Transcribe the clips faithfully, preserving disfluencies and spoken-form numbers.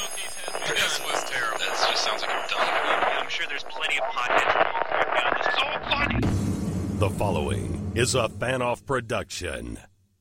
This was terrible. That just sounds like I'm done. I'm sure there's plenty of podcasts. It's so funny. The following is a Fan-Off production.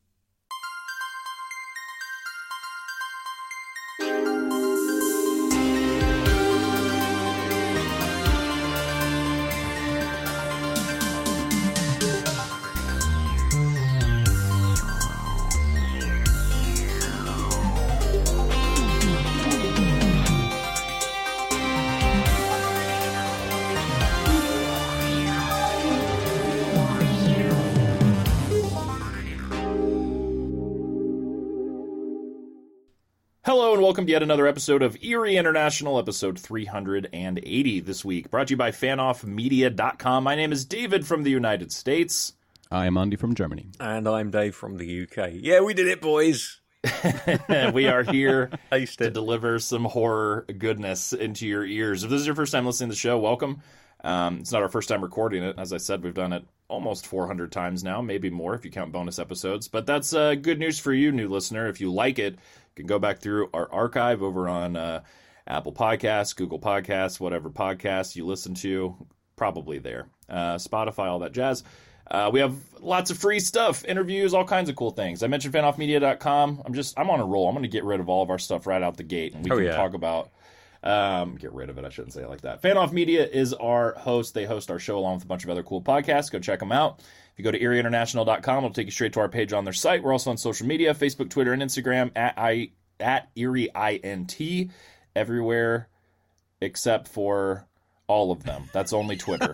Hello and welcome to yet another episode of Eerie International, episode three hundred eighty this week, brought to you by fan off media dot com. My name is David from the United States. I am Andy from Germany. And I'm Dave from the U K. Yeah, we did it, boys! We are here Taste to it. deliver some horror goodness into your ears. If this is your first time listening to the show, welcome. Um, it's not our first time recording it. As I said, we've done it almost four hundred times now, maybe more if you count bonus episodes. But that's uh, good news for you, new listener. If you like it, you can go back through our archive over on uh, Apple Podcasts, Google Podcasts, whatever podcasts you listen to, probably there. Uh, Spotify, all that jazz. Uh, we have lots of free stuff, interviews, all kinds of cool things. I mentioned fan off media dot com. I'm just, I'm on a roll. I'm going to get rid of all of our stuff right out the gate, and we Oh, can yeah. talk about... Um, get rid of it. I shouldn't say it like that. Fan Off Media is our host. They host our show along with a bunch of other cool podcasts. Go check them out. If you go to Eerie International dot com, it'll take you straight to our page on their site. We're also on social media, Facebook, Twitter, and Instagram at I at Eerie I N T, everywhere except for all of them. That's only Twitter.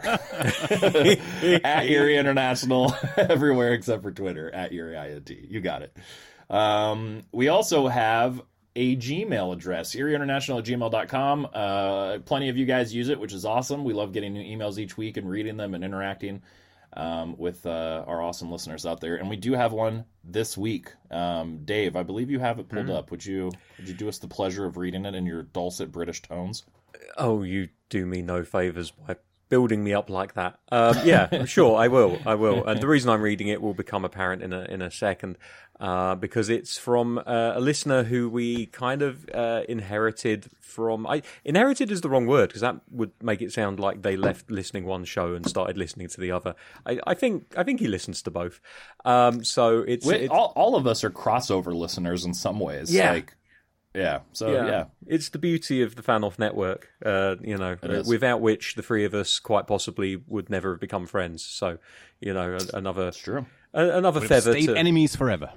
At Eerie International, everywhere except for Twitter, at Eerie I N T. You got it. Um, we also have a Gmail address, eerie international at gmail dot com. Uh, plenty of you guys use it, which is awesome. We love getting new emails each week and reading them and interacting um, with uh, our awesome listeners out there. And we do have one this week. Um, Dave, I believe you have it pulled Mm. up. Would you would you do us the pleasure of reading it in your dulcet British tones? Oh, you do me no favours by building me up like that. Um, yeah, sure, I will. I will. And the reason I'm reading it will become apparent in a in a second, uh, because it's from uh, a listener who we kind of uh, inherited from. I inherited is the wrong word because that would make it sound like they left listening one show and started listening to the other. I, I think I think he listens to both. Um, so it's, We, it's all, all of us are crossover listeners in some ways. Yeah. Like, yeah. So, yeah. It's the beauty of the Fan-Off network, uh, you know, It is. without which the three of us quite possibly would never have become friends. So, you know, a- another true. a- another We've feather stayed to... enemies forever.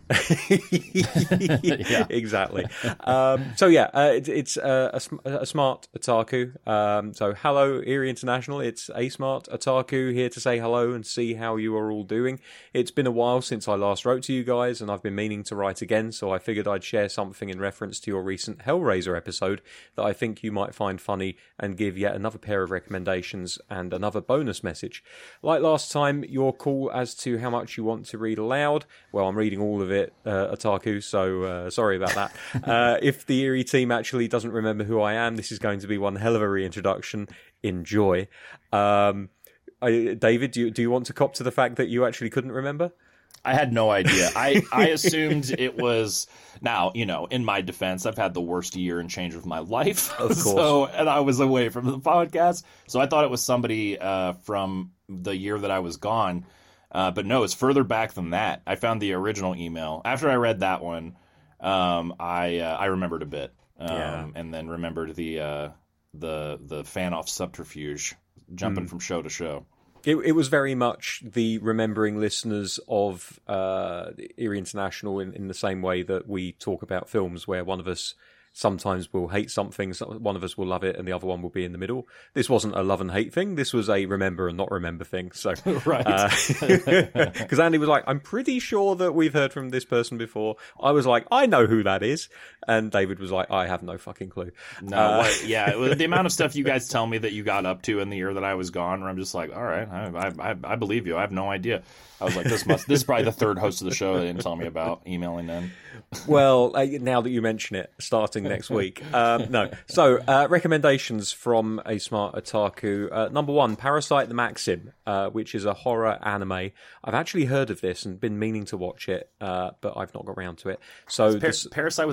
yeah, exactly. Um, so yeah, uh, it, it's uh, a, sm- a smart otaku. Um, so hello, Eerie International. It's a smart otaku here to say hello and see how you are all doing. It's been a while since I last wrote to you guys, and I've been meaning to write again. So I figured I'd share something in reference to your recent Hellraiser episode that I think you might find funny, and give yet another pair of recommendations and another bonus message. Like last time, you're cool as to how much you want to read aloud. Well, I'm reading all of it, uh, otaku, so uh, sorry about that. uh, if the Eerie team actually doesn't remember who I am, this is going to be one hell of a reintroduction. Enjoy. Um, I, David, do you, do you want to cop to the fact that you actually couldn't remember? I had no idea. I, I assumed it was... Now, you know, in my defense, I've had the worst year and change of my life. Of course. So, and I was away from the podcast. So I thought it was somebody uh, from the year that I was gone. Uh, but no, it's further back than that. I found the original email. After I read that one, um, I uh, I remembered a bit. Um, Yeah. And then remembered the, uh, the, the fan-off subterfuge, jumping Mm. from show to show. It, it was very much the remembering listeners of uh, Eerie International in, in the same way that we talk about films, where one of us sometimes will hate something, so one of us will love it, and the other one will be in the middle. This wasn't a love and hate thing. This was a remember and not remember thing. So, Right. Because Andy was like, I'm pretty sure that we've heard from this person before. I was like, I know who that is. And David was like, I have no fucking clue. No, Uh, what, yeah, it was the amount of stuff you guys tell me that you got up to in the year that I was gone, where I'm just like, all right, I, I, I believe you. I have no idea. I was like, this must, this is probably the third host of the show they didn't tell me about emailing in. Well, uh, now that you mention it, starting next week. Um, no. So, uh, recommendations from a smart otaku. Uh, number one, Parasite the Maxim, uh, which is a horror anime. I've actually heard of this and been meaning to watch it, uh, but I've not got around to it. So, Par- this, Parasite with a Y,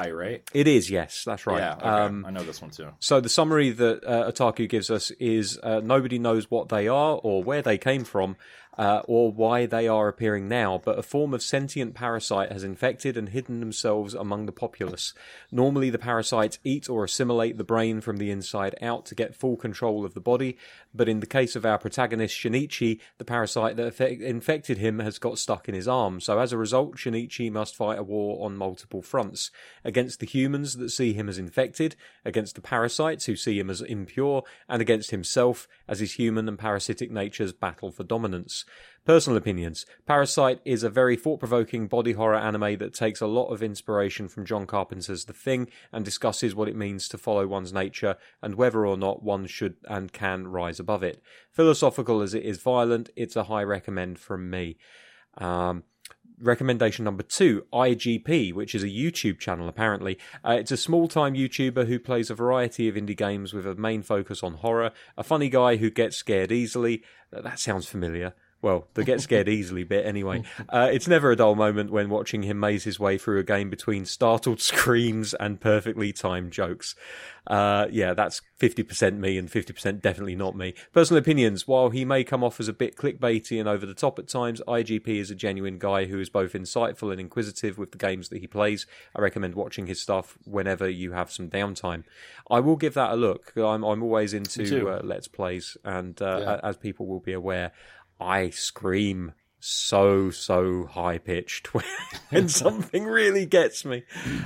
guy, right? It is, yes, that's right. Yeah, okay. um, I know this one too. So the summary that uh, Otaku gives us is uh, nobody knows what they are or where they came from uh, or why they are appearing now, but a form of sentient parasite has infected and hidden themselves among the populace. Normally the parasites eat or assimilate the brain from the inside out to get full control of the body, but in the case of our protagonist Shinichi, the parasite that effect- infected him has got stuck in his arm, so as a result Shinichi must fight a war on multiple fronts, against the humans that see him as infected, against the parasites who see him as impure, and against himself as his human and parasitic natures battle for dominance. Personal opinions. Parasite is a very thought-provoking body horror anime that takes a lot of inspiration from John Carpenter's The Thing and discusses what it means to follow one's nature and whether or not one should and can rise above it. Philosophical as it is violent, it's a high recommend from me. Um... Recommendation number two, I G P, which is a YouTube channel apparently. Uh, it's a small-time YouTuber who plays a variety of indie games with a main focus on horror. A funny guy who gets scared easily. That sounds familiar. Well, the get scared easily bit anyway. Uh, it's never a dull moment when watching him maze his way through a game between startled screams and perfectly timed jokes. Uh, yeah, that's fifty percent me and fifty percent definitely not me. Personal opinions. While he may come off as a bit clickbaity and over the top at times, I G P is a genuine guy who is both insightful and inquisitive with the games that he plays. I recommend watching his stuff whenever you have some downtime. I will give that a look. I'm, I'm always into uh, Let's Plays, and uh, yeah. as people will be aware, I scream so, so high-pitched when something really gets me.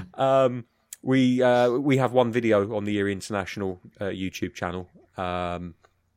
Um, we uh, we have one video on the Eerie International uh, YouTube channel. Um,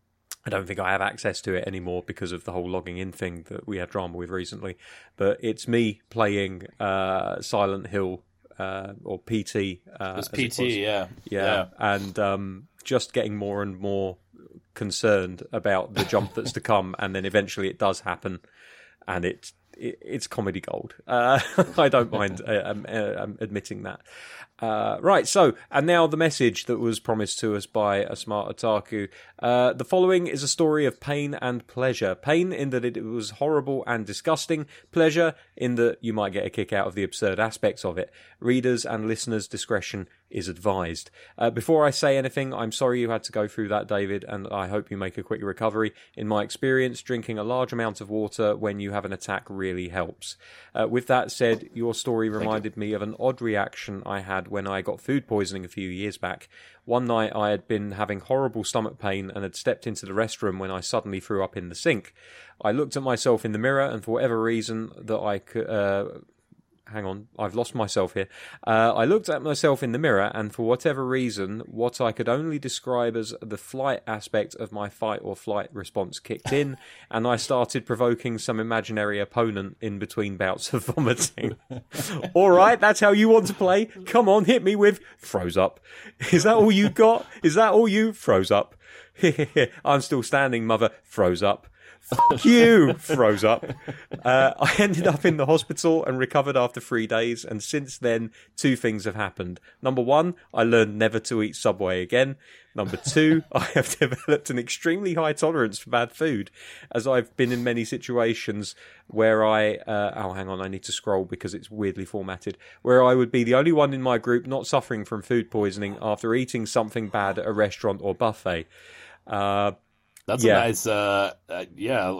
I don't think I have access to it anymore because of the whole logging in thing that we had drama with recently. But it's me playing uh, Silent Hill, uh, or P T. Uh, it's P T, it yeah. yeah. Yeah. And um, just getting more and more concerned about the jump that's to come, and then eventually it does happen, and it, it it's comedy gold. Uh, I don't mind uh, um, uh, um, admitting that. Uh, right, so, and now the message that was promised to us by a smart otaku. Uh, the following is a story of pain and pleasure. Pain in that it was horrible and disgusting. Pleasure in that you might get a kick out of the absurd aspects of it. Readers and listeners' discretion is advised. Uh, before I say anything, I'm sorry you had to go through that, David, and I hope you make a quick recovery. In my experience, drinking a large amount of water when you have an attack really helps. Uh, with that said, your story reminded me of an odd reaction I had when I got food poisoning a few years back. One night I had been having horrible stomach pain and had stepped into the restroom when I suddenly threw up in the sink. I looked at myself in the mirror, and for whatever reason that I could... Uh, hang on, I've lost myself here. Uh, I looked at myself in the mirror, and for whatever reason, what I could only describe as the flight aspect of my fight or flight response kicked in, and I started provoking some imaginary opponent in between bouts of vomiting. All right, that's how you want to play? Come on, hit me with froze up. Is that all you got? Is that all you? Froze up. I'm still standing, mother. Froze up. Fuck you! Froze up. Uh, I ended up in the hospital and recovered after three days, and since then, two things have happened. Number one, I learned never to eat Subway again. Number two, I have developed an extremely high tolerance for bad food, as I've been in many situations where I... Uh, oh, hang on, I need to scroll because it's weirdly formatted. Where I would be the only one in my group not suffering from food poisoning after eating something bad at a restaurant or buffet. Uh... That's yeah. a nice, uh, uh, yeah,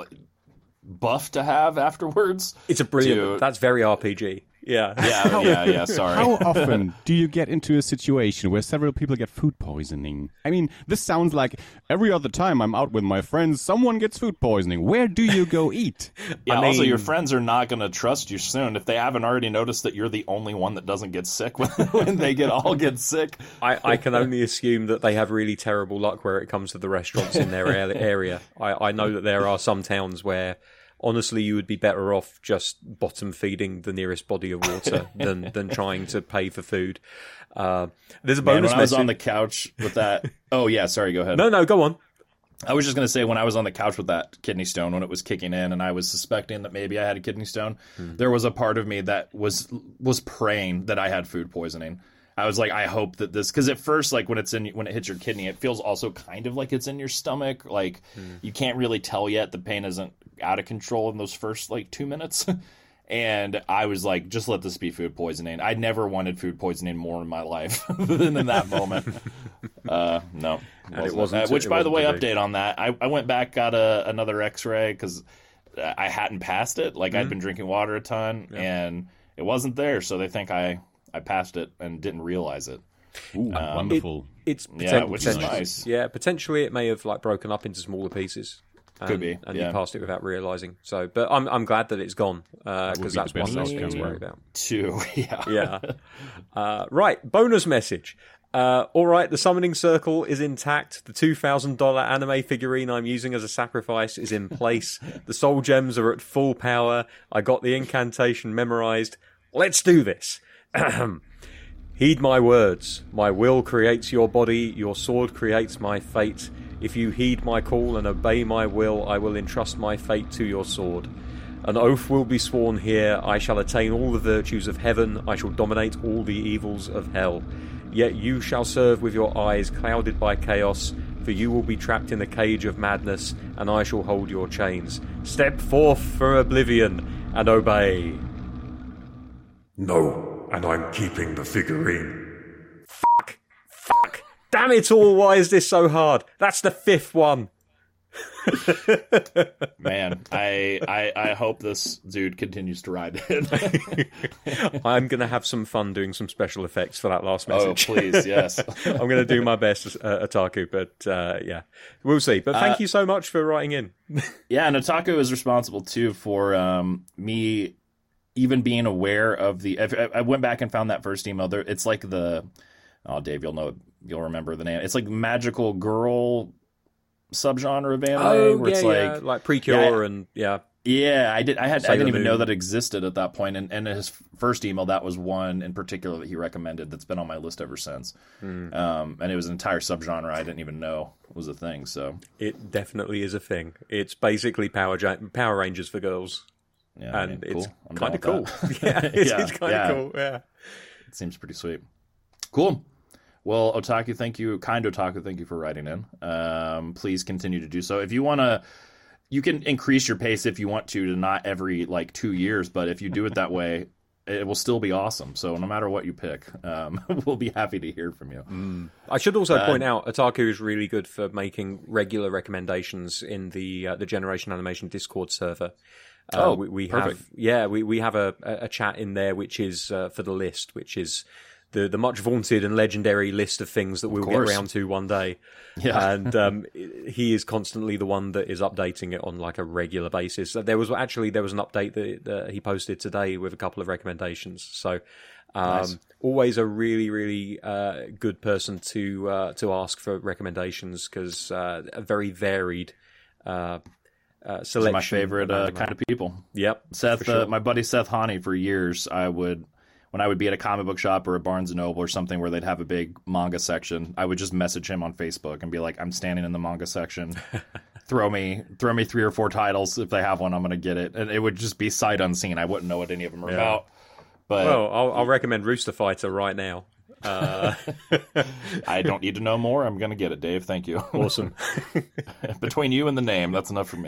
buff to have afterwards. It's a brilliant. To... That's very R P G. Yeah. Yeah, yeah, yeah, sorry. How often do you get into a situation where several people get food poisoning? I mean, this sounds like every other time I'm out with my friends, someone gets food poisoning. Where do you go eat? Yeah, I mean, also your friends are not going to trust you soon if they haven't already noticed that you're the only one that doesn't get sick when, when they get all get sick. I, I can only assume that they have really terrible luck where it comes to the restaurants in their area. I, I know that there are some towns where... Honestly, you would be better off just bottom feeding the nearest body of water than, than trying to pay for food. Uh, there's a bonus Man, when I was message. on the couch with that... Oh, yeah, sorry, go ahead. No, no, go on. I was just going to say, when I was on the couch with that kidney stone, when it was kicking in and I was suspecting that maybe I had a kidney stone, hmm. there was a part of me that was was praying that I had food poisoning. I was like, I hope that this, because at first, like when it's in, when it hits your kidney, it feels also kind of like it's in your stomach. Like mm. you can't really tell yet. The pain isn't out of control in those first like two minutes, And I was like, just let this be food poisoning. I never wanted food poisoning more in my life than in that moment. Uh, no. And it wasn't. Uh, which, it by the wasn't way, to be. update on that. I, I went back, got a, another x-ray because I hadn't passed it. Like, mm-hmm. I'd been drinking water a ton, yeah. and it wasn't there. So they think I, I passed it and didn't realize it. Ooh, um, wonderful. It, it's yeah, which is nice. Yeah, potentially it may have like broken up into smaller pieces. And, Could be, and yeah. you passed it without realizing. So, but I'm I'm glad that it's gone because uh, be that's the one best less thing to outcome, worry yeah. about. Two, yeah, yeah. Uh, right, bonus message. Uh, all right, the summoning circle is intact. The two thousand dollar anime figurine I'm using as a sacrifice is in place. The soul gems are at full power. I got the incantation memorized. Let's do this. Heed my words. My will creates your body. Your sword creates my fate. If you heed my call and obey my will, I will entrust my fate to your sword. An oath will be sworn here. I shall attain all the virtues of heaven. I shall dominate all the evils of hell. Yet you shall serve with your eyes clouded by chaos, for you will be trapped in the cage of madness, and I shall hold your chains. Step forth from oblivion and obey. No, and I'm keeping the figurine. Fuck! Fuck! Damn it all, why is this so hard? That's the fifth one. Man, I, I I hope this dude continues to ride it. I'm going to have some fun doing some special effects for that last message. Oh, please, yes. I'm going to do my best, uh, Otaku, but uh, yeah, we'll see. But thank uh, you so much for writing in. Yeah, and Otaku is responsible, too, for um, me even being aware of the... I, I went back and found that first email. There, it's like the... Oh, Dave, you'll know, you'll remember the name. It's like magical girl subgenre of anime. Oh, where yeah, it's yeah, like, like Precure yeah, and yeah, yeah. I did. I had. Sailor I didn't even Moon. know that existed at that point. And, and in his first email, that was one in particular that he recommended. That's been on my list ever since. Mm. Um, and it was an entire subgenre I didn't even know was a thing. So it definitely is a thing. It's basically Power Power Rangers for girls. Yeah, and I mean, it's cool. kind of cool. yeah, it's, yeah, it's kind of yeah. cool. Yeah, it seems pretty sweet. Cool. Well, Otaku, thank you. Kind Otaku, thank you for writing in. Um, please continue to do so. If you want to, you can increase your pace if you want to, to not every, like, two years. But if you do it that way, it will still be awesome. So no matter what you pick, um, we'll be happy to hear from you. Mm. I should also uh, point out, Otaku is really good for making regular recommendations in the uh, the Generation Animation Discord server. Uh, oh, we, we perfect. have yeah, we we have a, a chat in there which is uh, for the list, which is the the much vaunted and legendary list of things that we'll get around to one day. Yeah. And um, he is constantly the one that is updating it on like a regular basis. So there was actually there was an update that, that he posted today with a couple of recommendations. So um, nice. Always a really really uh, good person to uh, to ask for recommendations because uh, a very varied. Uh, Uh, selection. My favorite uh, kind of people. Yep, Seth, sure. uh, my buddy Seth Hani. For years, I would, when I would be at a comic book shop or a Barnes and Noble or something where they'd have a big manga section, I would just message him on Facebook and be like, "I'm standing in the manga section. throw me, throw me three or four titles if they have one. I'm going to get it." And it would just be sight unseen. I wouldn't know what any of them are yeah. about. But well, I'll, I'll recommend Rooster Fighter right now. Uh... I don't need to know more. I'm going to get it, Dave. Thank you. Awesome. Between you and the name, that's enough for me.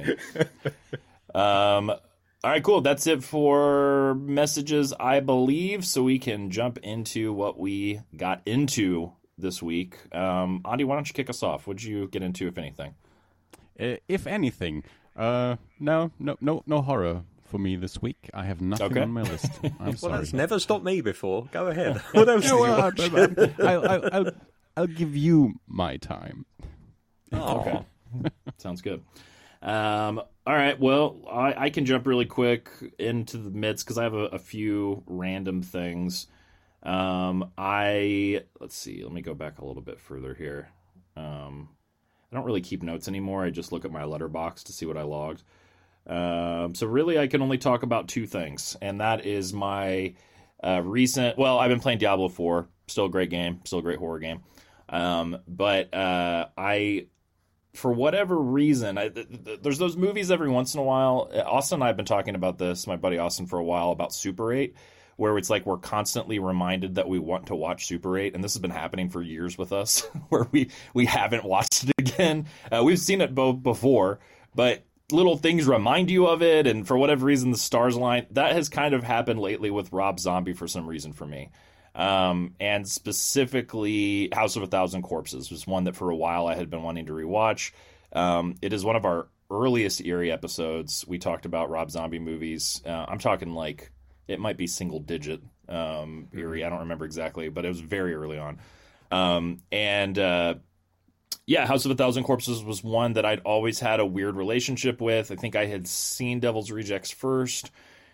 Um, all right, cool. That's it for messages, I believe. So we can jump into what we got into this week. Um, Andi, why don't you kick us off? What'd you get into, if anything? Uh, if anything, uh, no, no, no, no horror. For me this week, I have nothing okay. on my list. I'm well, sorry. that's never stopped me before. Go ahead. What else? No, do you well, watch? I, I, I'll, I'll, I'll give you my time. Oh, okay. Sounds good. Um, all right. Well, I, I can jump really quick into the midst because I have a, a few random things. Um, I let's see. Let me go back a little bit further here. Um, I don't really keep notes anymore. I just look at my letterbox to see what I logged. Um, so really I can only talk about two things, and that is my uh, recent, well, I've been playing Diablo four, still a great game, still a great horror game. Um, but uh, I, for whatever reason, I, th- th- there's those movies every once in a while. Austin and I have been talking about this, my buddy Austin, for a while, about Super eight, where it's like we're constantly reminded that we want to watch Super eight, and this has been happening for years with us, where we, we haven't watched it again. Uh, we've seen it both before, but little things remind you of it, and for whatever reason the stars align. That has kind of happened lately with Rob Zombie for some reason for me. Um, and specifically House of a Thousand Corpses was one that for a while I had been wanting to rewatch. Um, it is one of our earliest Eerie episodes. We talked about Rob Zombie movies. Uh, I'm talking like it might be single digit um, Eerie. I don't remember exactly, but it was very early on. Um, and uh, yeah, House of a Thousand Corpses was one that I'd always had a weird relationship with. I think I had seen Devil's Rejects first,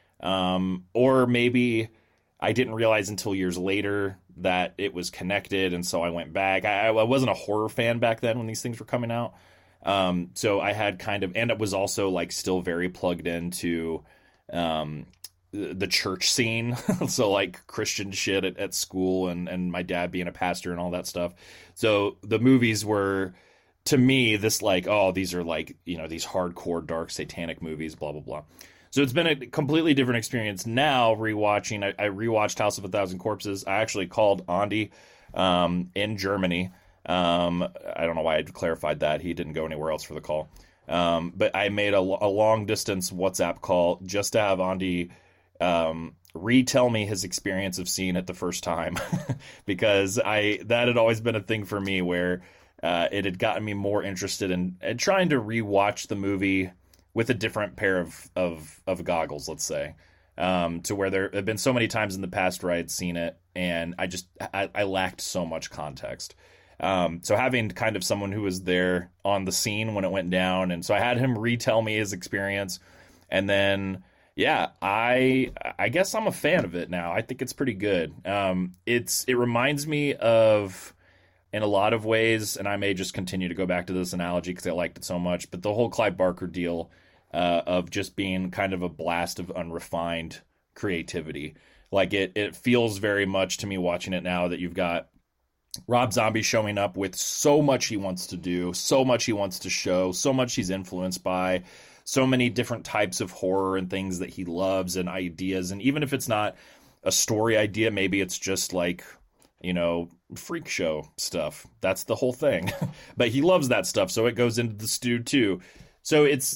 um, or maybe I didn't realize until years later that it was connected, and so I went back. I, I wasn't a horror fan back then when these things were coming out. Um, so I had kind of, and it was also like still very plugged into um, the church scene. So like Christian shit at, at school, and, and my dad being a pastor and all that stuff. So the movies were, to me, this like, oh, these are like, you know, these hardcore, dark, satanic movies, blah, blah, blah. So it's been a completely different experience now rewatching. I, I rewatched House of a Thousand Corpses. I actually called Andy um, in Germany. Um, I don't know why I clarified that. He didn't go anywhere else for the call. Um, but I made a, a long distance WhatsApp call just to have Andy um, retell me his experience of seeing it the first time, because I that had always been a thing for me where uh, it had gotten me more interested in, in trying to rewatch the movie with a different pair of, of, of goggles, let's say, um, to where there have been so many times in the past where I had seen it and I just, I, I lacked so much context. Um, so having kind of someone who was there on the scene when it went down. And so I had him retell me his experience, and then, yeah, I, I guess I'm a fan of it now. I think it's pretty good. Um, it's, it reminds me of, in a lot of ways, and I may just continue to go back to this analogy because I liked it so much, but the whole Clive Barker deal uh, of just being kind of a blast of unrefined creativity. Like it, it feels very much to me watching it now that you've got Rob Zombie showing up with so much he wants to do, so much he wants to show, so much he's influenced by, so many different types of horror and things that he loves and ideas. And even if it's not a story idea, maybe it's just like, you know, freak show stuff. That's the whole thing. But he loves that stuff, so it goes into the stew too. So it's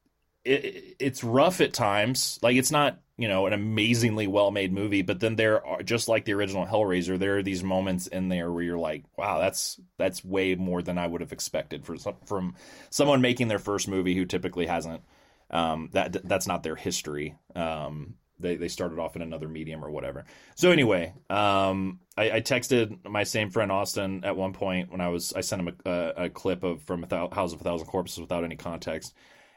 it, it's rough at times. Like, it's not, you know, an amazingly well-made movie, but then there are, just like the original Hellraiser, there are these moments in there where you're like, wow, that's that's way more than I would have expected for some, from someone making their first movie who typically hasn't um, that that's not their history. Um, They they started off in another medium or whatever. So anyway, um, I, I texted my same friend Austin at one point when I was I sent him a, a, a clip of from a thou, House of a Thousand Corpses without any context,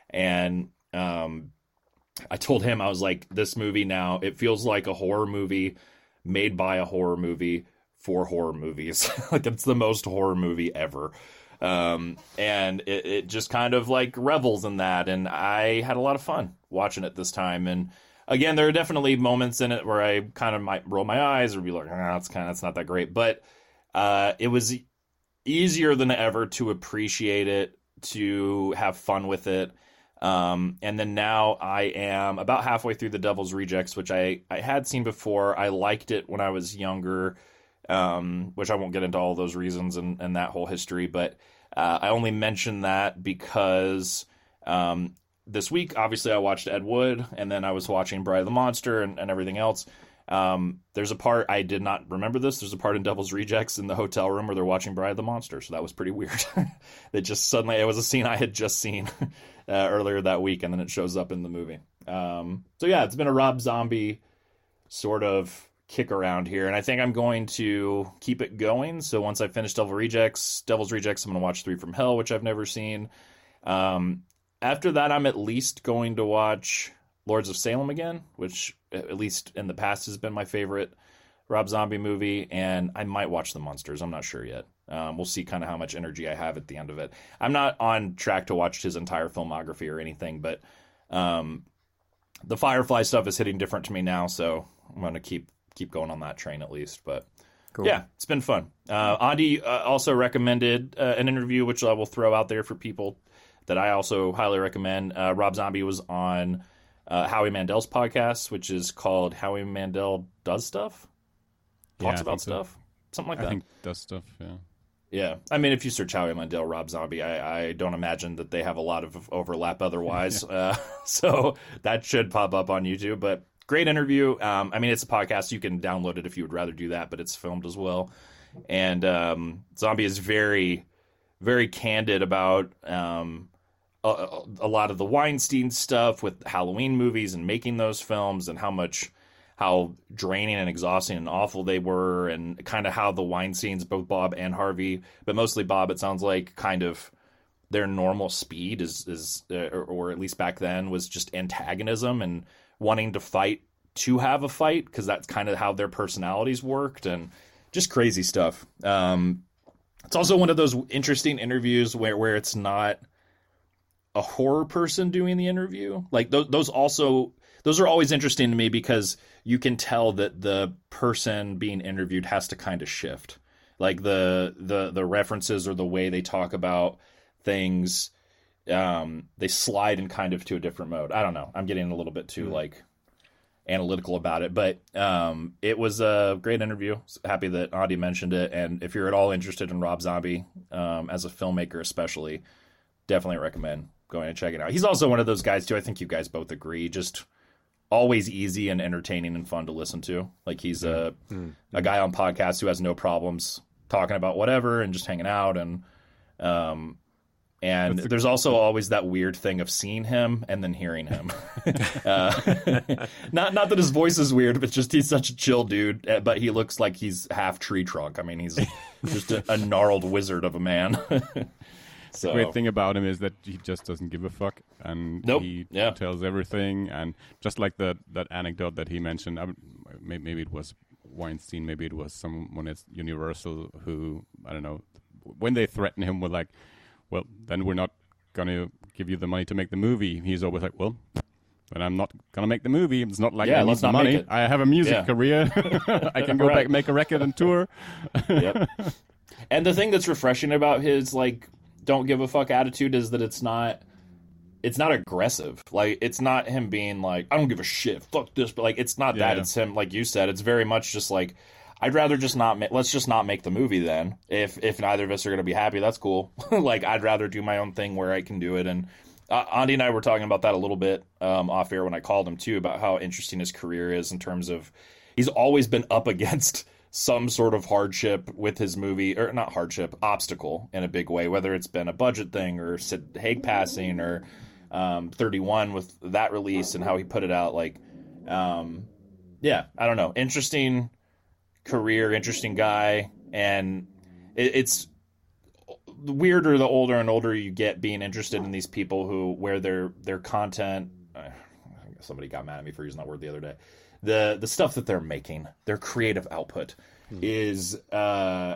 and um, I told him, I was like, this movie now, it feels like a horror movie made by a horror movie for horror movies. Like, it's the most horror movie ever. Um, and it, it just kind of like revels in that, and I had a lot of fun watching it this time. And again, there are definitely moments in it where I kind of might roll my eyes or be like, nah, that's kind of, that's not that great. But uh, it was easier than ever to appreciate it, to have fun with it. Um, and then now I am about halfway through The Devil's Rejects, which I, I had seen before. I liked it when I was younger, um, which I won't get into all those reasons and, and that whole history. But uh, I only mention that because um, this week, obviously, I watched Ed Wood, and then I was watching Bride of the Monster and, and everything else. Um, there's a part, I did not remember this, there's a part in Devil's Rejects in the hotel room where they're watching Bride of the Monster, so that was pretty weird. It just suddenly, it was a scene I had just seen uh, earlier that week, and then it shows up in the movie. Um, so yeah, it's been a Rob Zombie sort of kick around here, and I think I'm going to keep it going. So once I finish Devil Rejects, Devil's Rejects, I'm going to watch Three from Hell, which I've never seen. Um, after that, I'm at least going to watch Lords of Salem again, which at least in the past has been my favorite Rob Zombie movie, and I might watch The Monsters. I'm not sure yet. Um, we'll see kind of how much energy I have at the end of it. I'm not on track to watch his entire filmography or anything, but um, the Firefly stuff is hitting different to me now, so I'm going to keep keep going on that train at least. But cool. Yeah, it's been fun. Uh, Andy uh, also recommended uh, an interview, which I will throw out there for people that I also highly recommend. Uh, Rob Zombie was on Uh, Howie Mandel's podcast, which is called Howie Mandel Does Stuff? Talks yeah, about so. stuff? Something like I that. think does stuff, yeah. Yeah, I mean, if you search Howie Mandel, Rob Zombie, I, I don't imagine that they have a lot of overlap otherwise. yeah. uh, so that should pop up on YouTube. But great interview. Um, I mean, it's a podcast. You can download it if you would rather do that, but it's filmed as well. And um, Zombie is very, very candid about um, a, a lot of the Weinstein stuff with Halloween movies and making those films, and how much, how draining and exhausting and awful they were, and kind of how the Weinsteins, both Bob and Harvey, but mostly Bob, it sounds like, kind of their normal speed is, is uh, or, or at least back then, was just antagonism and wanting to fight to have a fight, because that's kind of how their personalities worked, and just crazy stuff. Um, it's also one of those interesting interviews where, where it's not a horror person doing the interview. Like those, those also, those are always interesting to me, because you can tell that the person being interviewed has to kind of shift. Like the, the, the references or the way they talk about things, um, they slide in kind of to a different mode. I don't know. I'm getting a little bit too mm-hmm. like analytical about it, but um, it was a great interview. Happy that Audie mentioned it, and if you're at all interested in Rob Zombie um, as a filmmaker, especially, definitely recommend going and checking it out. He's also one of those guys too. I think you guys both agree, just always easy and entertaining and fun to listen to. Like he's a mm-hmm. a guy on podcasts who has no problems talking about whatever and just hanging out, and um, And there's also always that weird thing of seeing him and then hearing him. uh, not not that his voice is weird, but just he's such a chill dude. But he looks like he's half tree trunk. I mean, he's just a, a gnarled wizard of a man. So. The great thing about him is that he just doesn't give a fuck, and nope. he yeah. tells everything. And just like that that anecdote that he mentioned, I, maybe, maybe it was Weinstein, maybe it was someone at Universal who, I don't know, when they threaten him with like, well, then we're not going to give you the money to make the movie. He's always like, well, then I'm not going to make the movie. It's not like yeah, I need the money. I have a music yeah. career. I can go right. back, make a record and tour. Yep. And the thing that's refreshing about his, like, don't give a fuck attitude is that it's not, it's not aggressive. Like, it's not him being like, I don't give a shit, fuck this. But, like, it's not yeah. that. It's him, like you said, it's very much just like, I'd rather just not. Ma- let's just not make the movie then. If if neither of us are going to be happy, that's cool. Like I'd rather do my own thing where I can do it. And uh, Andy and I were talking about that a little bit um, off air when I called him too, about how interesting his career is in terms of he's always been up against some sort of hardship with his movie, or not hardship, obstacle in a big way. Whether it's been a budget thing or Sid Haig passing or um, thirty-one with that release and how he put it out. Like, um, yeah, I don't know, interesting. Career, interesting guy, and it, it's the weirder the older and older you get being interested in these people who where their their content uh, somebody got mad at me for using that word the other day, the the stuff that they're making, their creative output hmm. is uh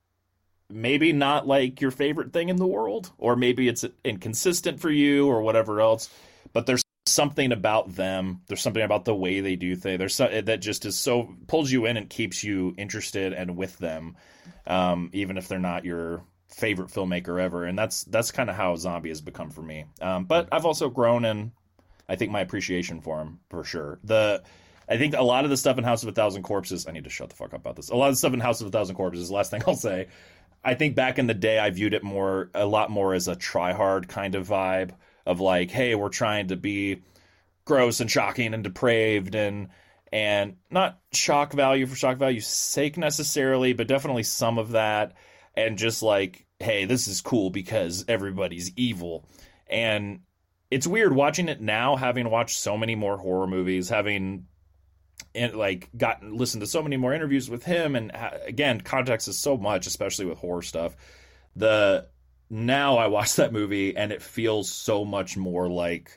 maybe not like your favorite thing in the world, or maybe it's inconsistent for you or whatever else, but there's something about them, there's something about the way they do things, there's so, that just is so pulls you in and keeps you interested and with them, um, even if they're not your favorite filmmaker ever. And that's that's kind of how Zombie has become for me. Um, but I've also grown in, I think, my appreciation for him for sure. The I think a lot of the stuff in House of a Thousand Corpses, I need to shut the fuck up about this. A lot of the stuff in House of a Thousand Corpses, the last thing I'll say, I think back in the day I viewed it more a lot more as a try-hard kind of vibe. Of like, hey, we're trying to be gross and shocking and depraved, and and not shock value for shock value's sake necessarily, but definitely some of that, and just like, hey, this is cool because everybody's evil. And it's weird watching it now, having watched so many more horror movies, having and like gotten listened to so many more interviews with him, and again, context is so much, especially with horror stuff. The Now I watch that movie and it feels so much more like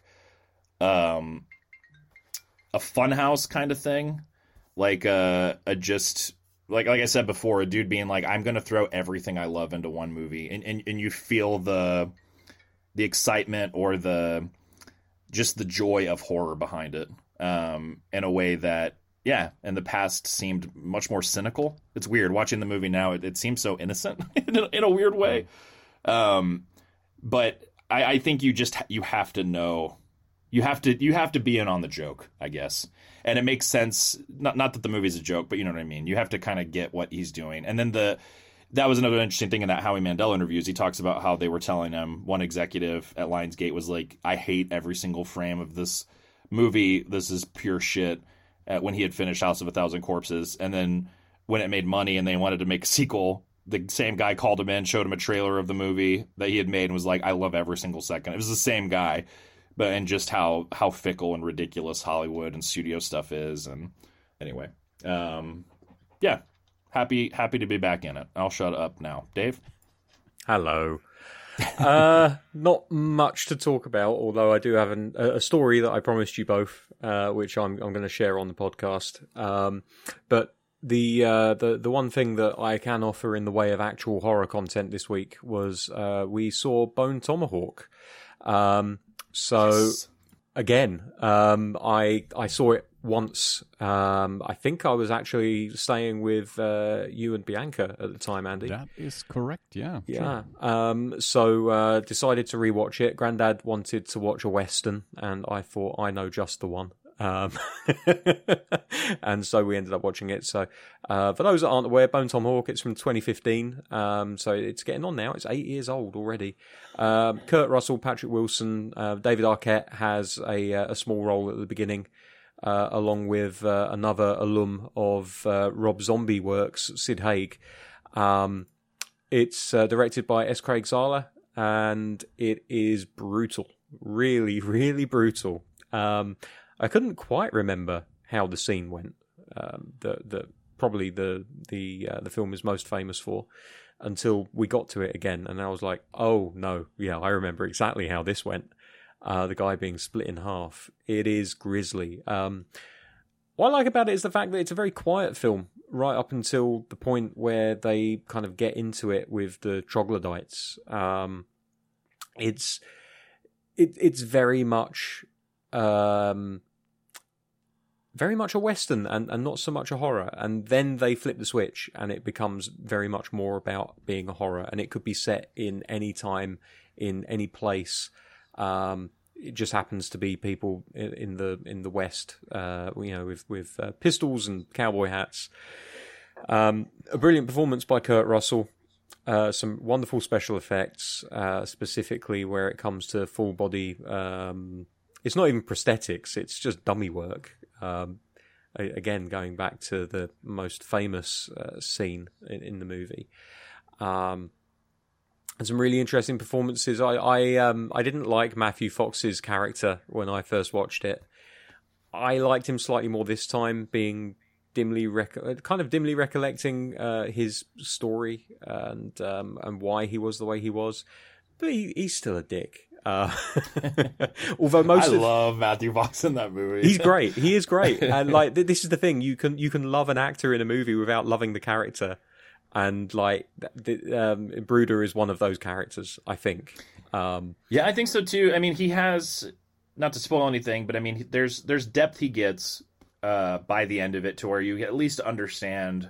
um, a funhouse kind of thing. Like a, a just, like like I said before, a dude being like, I'm going to throw everything I love into one movie. And, and, and you feel the the excitement or the just the joy of horror behind it um, in a way that, yeah, in the past seemed much more cynical. It's weird. Watching the movie now, it, it seems so innocent in, a, in a weird way. Um, but I, I think you just, you have to know, you have to, you have to be in on the joke, I guess. And it makes sense. Not, not that the movie's a joke, but you know what I mean? You have to kind of get what he's doing. And then the, that was another interesting thing in that Howie Mandel interviews. He talks about how they were telling him, one executive at Lionsgate was like, I hate every single frame of this movie. This is pure shit. Uh, when he had finished House of a Thousand Corpses. And then when it made money and they wanted to make a sequel, the same guy called him in, showed him a trailer of the movie that he had made and was like, I love every single second. It was the same guy. But and just how, how fickle and ridiculous Hollywood and studio stuff is. And anyway, um, yeah. Happy happy to be back in it. I'll shut up now. Dave? Hello. uh, not much to talk about, although I do have an, a story that I promised you both, uh, which I'm I'm going to share on the podcast. Um, but the uh, the the one thing that I can offer in the way of actual horror content this week was uh, we saw Bone Tomahawk. Um, so Yes. again, um, I I saw it once. um, I think I was actually staying with uh, you and Bianca at the time, Andy. That is correct, yeah. Yeah. Um, so uh, decided to rewatch it. Grandad wanted to watch a Western, and I thought I know just the one. Um, and so we ended up watching it. So uh, for those that aren't aware, Bone Tomahawk, it's from twenty fifteen. Um, so it's getting on now. It's eight years old already. Um, Kurt Russell, Patrick Wilson, uh, David Arquette has a, a small role at the beginning. Uh, along with uh, another alum of uh, Rob Zombie works, Sid Haig. Um, it's uh, directed by S. Craig Zahler, and it is brutal. Really, really brutal. Um, I couldn't quite remember how the scene went, um, that that probably the the uh, the film is most famous for, until we got to it again, and I was like, oh no, yeah, I remember exactly how this went. Uh, the guy being split in half. It is grisly. Um, what I like about it is the fact that it's a very quiet film right up until the point where they kind of get into it with the troglodytes. Um, it's it, it's very much um, very much a Western and, and not so much a horror. And then they flip the switch and it becomes very much more about being a horror. And it could be set in any time, in any place. Um, it just happens to be people in, in the in the West, uh, you know, with with uh, pistols and cowboy hats. Um, a brilliant performance by Kurt Russell. Uh, some wonderful special effects, uh, specifically where it comes to full body. Um, it's not even prosthetics; it's just dummy work. Um, again, going back to the most famous uh, scene in, in the movie. Um, And some really interesting performances. I I um I didn't like Matthew Fox's character when I first watched it. I liked him slightly more this time, being dimly rec- kind of dimly recollecting uh, his story and um, and why he was the way he was. But he, he's still a dick. Uh, although most I of, love Matthew Fox in that movie. he's great. He is great. And like th- this is the thing, you can you can love an actor in a movie without loving the character. And like, the, um, Bruder is one of those characters, I think. Um, Yeah, I think so too. I mean, he has, not to spoil anything, but I mean, there's there's depth he gets uh, by the end of it to where you at least understand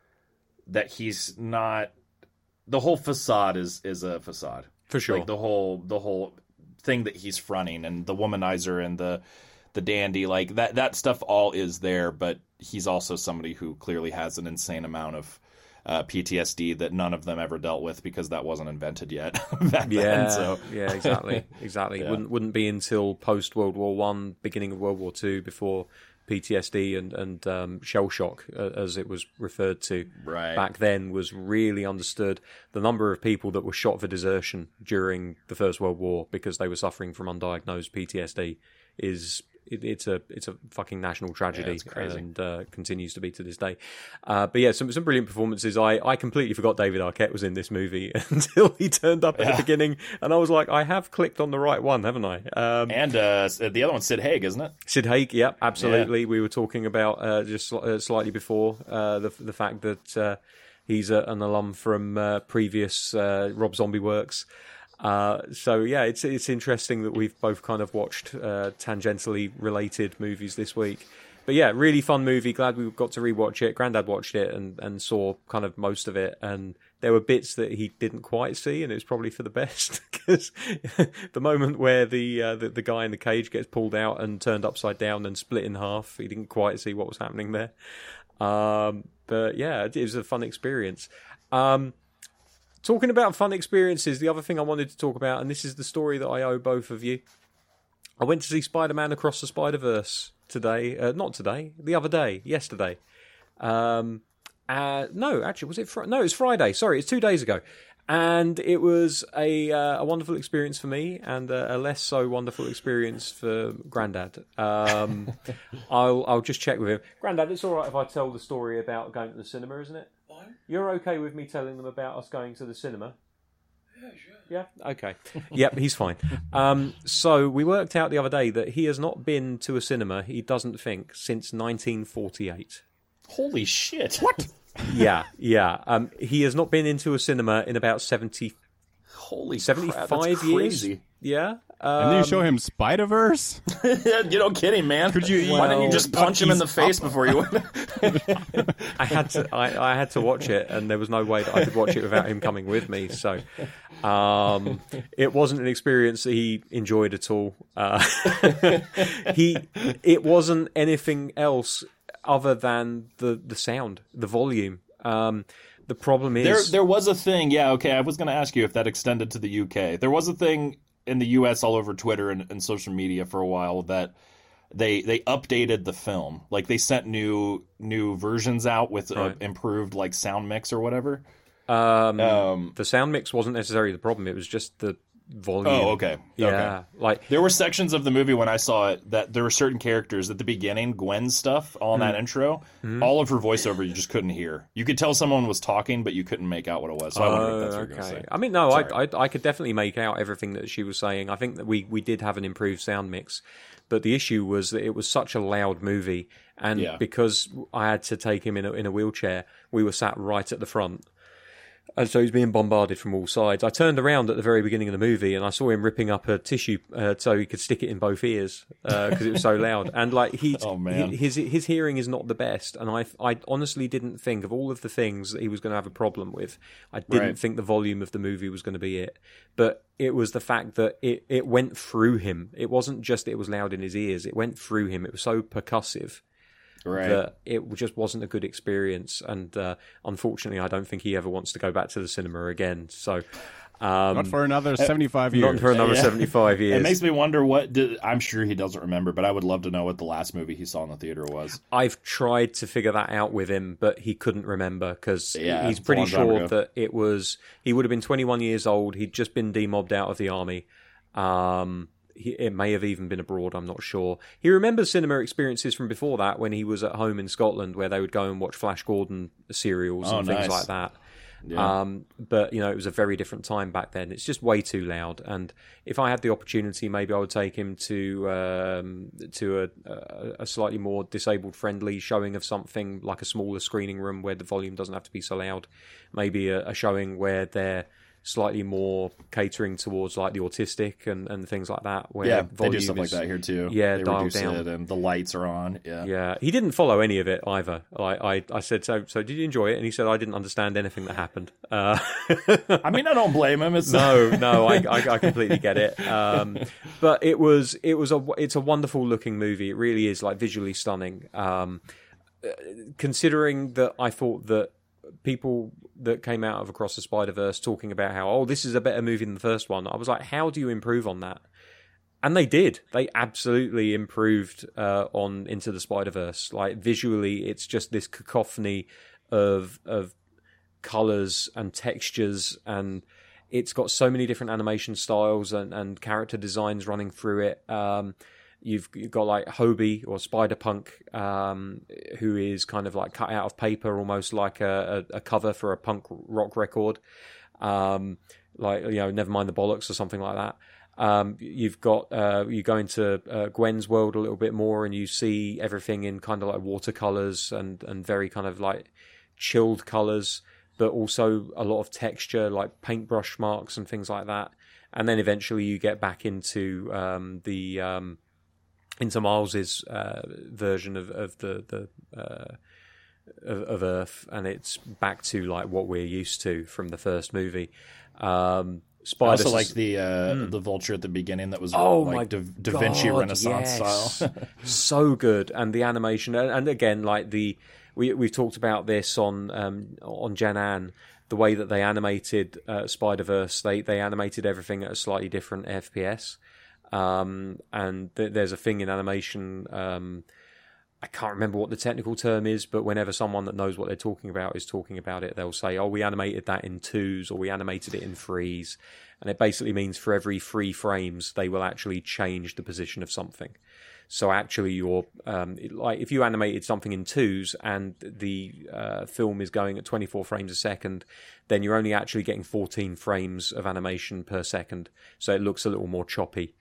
that he's not. The whole facade is is a facade for sure. Like the whole the whole thing that he's fronting and the womanizer and the the dandy, like that that stuff all is there. But he's also somebody who clearly has an insane amount of Uh, P T S D that none of them ever dealt with because that wasn't invented yet back yeah, then. So. yeah, exactly, exactly. Yeah. Wouldn't wouldn't be until post World War One, beginning of World War Two, before P T S D and and um, shell shock, uh, as it was referred to Right. back then, was really understood. The number of people that were shot for desertion during the First World War because they were suffering from undiagnosed P T S D is. It, it's a it's a fucking national tragedy, Yeah, it's crazy. and uh, continues to be to this day. Uh, but yeah, some some brilliant performances. I, I completely forgot David Arquette was in this movie until he turned up at Yeah. the beginning, and I was like, I have clicked on the right one, haven't I? Um, And uh, the other one's Sid Haig, isn't it? Sid Haig, yeah, absolutely. We were talking about uh, just sli- uh, slightly before uh, the the fact that uh, he's a, an alum from uh, previous uh, Rob Zombie works. Uh, so yeah, it's it's interesting that we've both kind of watched uh, tangentially related movies this week. But yeah, really fun movie. Glad we got to rewatch it. Grandad watched it and, and saw kind of most of it. And there were bits that he didn't quite see, and it was probably for the best because the moment where the, uh, the the guy in the cage gets pulled out and turned upside down and split in half, he didn't quite see what was happening there. Um, but yeah, it was a fun experience. Um, talking about fun experiences, the other thing I wanted to talk about, and this is the story that I owe both of you. I went to see Spider-Man Across the Spider-Verse today. Uh, not today, the other day, yesterday. Um, uh, no, actually, was it Friday? No, it was Friday. Sorry, it's two days ago. And it was a uh, a wonderful experience for me, and a, a less so wonderful experience for Grandad. Um, I'll I'll just check with him. Grandad, it's all right if I tell the story about going to the cinema, isn't it? Why? You're okay with me telling them about us going to the cinema? Yeah, sure. Yeah, okay. Yep, he's fine. Um, so we worked out the other day that he has not been to a cinema, he doesn't think, since nineteen forty-eight. Holy shit! What? Yeah, yeah. Um, he has not been into a cinema in about seventy, Holy seventy-five crap, that's years. crazy. Yeah. Um, And then you show him Spider-Verse? You don't get him, man. Could you- Why didn't you Well, just punch him in the face up. before you went? I had to. I, I had to watch it, and there was no way that I could watch it without him coming with me. So, um, it wasn't an experience that he enjoyed at all. Uh, he. It wasn't anything else other than the the sound, the volume. Um, the problem is There, there was a thing. Yeah, okay. I was going to ask you if that extended to the U K. There was a thing in the U S all over Twitter and, and social media for a while that they they updated the film. Like they sent new new versions out with Right. uh, improved like sound mix or whatever. um, Um, the sound mix wasn't necessarily the problem. It was just the volume. oh, okay. Yeah, Okay. like There were sections of the movie when I saw it that there were certain characters at the beginning, Gwen's stuff, all in that intro, all of her voiceover you just couldn't hear. You could tell someone was talking, but you couldn't make out what it was. So I wonder if that's what you're going to say. I mean, no, I, Sorry. I I could definitely make out everything that she was saying. I think that we, we did have an improved sound mix, but the issue was that it was such a loud movie, and Yeah. because I had to take him in a, in a wheelchair, we were sat right at the front. And so he's being bombarded from all sides. I turned around at the very beginning of the movie and I saw him ripping up a tissue uh, so he could stick it in both ears because it was so loud. And like he, Oh, man. he- his his hearing is not the best. And I I honestly didn't think of all of the things that he was going to have a problem with. I didn't Right. think the volume of the movie was going to be it. But it was the fact that it, it went through him. It wasn't just it was loud in his ears. It went through him. It was so percussive. Right. That it just wasn't a good experience, and uh, unfortunately, I don't think he ever wants to go back to the cinema again. So, um, Not for another seventy-five years. not for another Yeah. seventy-five years. It makes me wonder what. Did, I'm sure he doesn't remember, but I would love to know what the last movie he saw in the theater was. I've tried to figure that out with him, but he couldn't remember because Yeah, he's it's a pretty long time sure ago. that it was. He would have been twenty-one years old. He'd just been demobbed out of the army. Um, he, it may have even been abroad. I'm not sure. He remembers cinema experiences from before that when he was at home in Scotland, where they would go and watch Flash Gordon serials Oh, and things nice. like that. Yeah. Um, but you know, it was a very different time back then. It's just way too loud. And if I had the opportunity, maybe I would take him to um, to a, a, a slightly more disabled friendly showing of something, like a smaller screening room where the volume doesn't have to be so loud. Maybe a, a showing where they're slightly more catering towards like the autistic and, and things like that. Where yeah, they volume do stuff like is- that here too. Yeah, they dialed reduce down. it and the lights are on. Yeah. Yeah, he didn't follow any of it either. I, I, I said, so So did you enjoy it? And he said, I didn't understand anything that happened. Uh, I mean, I don't blame him. It's no, no, I, I, I completely get it. Um, but it was, it was a, it's a wonderful looking movie. It really is, like, visually stunning. Um, uh, considering that I thought that people that came out of Across the Spider-Verse talking about how, oh, this is a better movie than the first one, I was like, how do you improve on that? And they did. They absolutely improved uh, on Into the Spider-Verse. Like, visually, it's just this cacophony of of colors and textures, and it's got so many different animation styles and, and character designs running through it. Um, you've, you've got like Hobie or Spider-Punk, um, who is kind of like cut out of paper, almost like a, a, a cover for a punk rock record. Um, like, you know, Never Mind the Bollocks or something like that. Um, you've got uh, you go into uh, Gwen's world a little bit more, and you see everything in kind of like watercolors and and very kind of like chilled colors, but also a lot of texture, like paintbrush marks and things like that. And then eventually you get back into um, the um, into Miles's uh, version of of the the uh, of, of Earth, and it's back to like what we're used to from the first movie. Um, I Spider also like the uh, the vulture at the beginning that was Oh like my Da, da Vinci God, Renaissance yes. style. So good, and the animation, and, and again, like the we we've talked about this on um, on Janan, the way that they animated uh, Spider-Verse, they, they animated everything at a slightly different F P S. Um, and th- there's a thing in animation, um, I can't remember what the technical term is, but whenever someone that knows what they're talking about is talking about it, they'll say, oh, we animated that in twos, or we animated it in threes. And it basically means for every three frames, they will actually change the position of something. So actually, you're um, like if you animated something in twos and the uh, film is going at twenty-four frames a second, then you're only actually getting fourteen frames of animation per second. So it looks a little more choppy.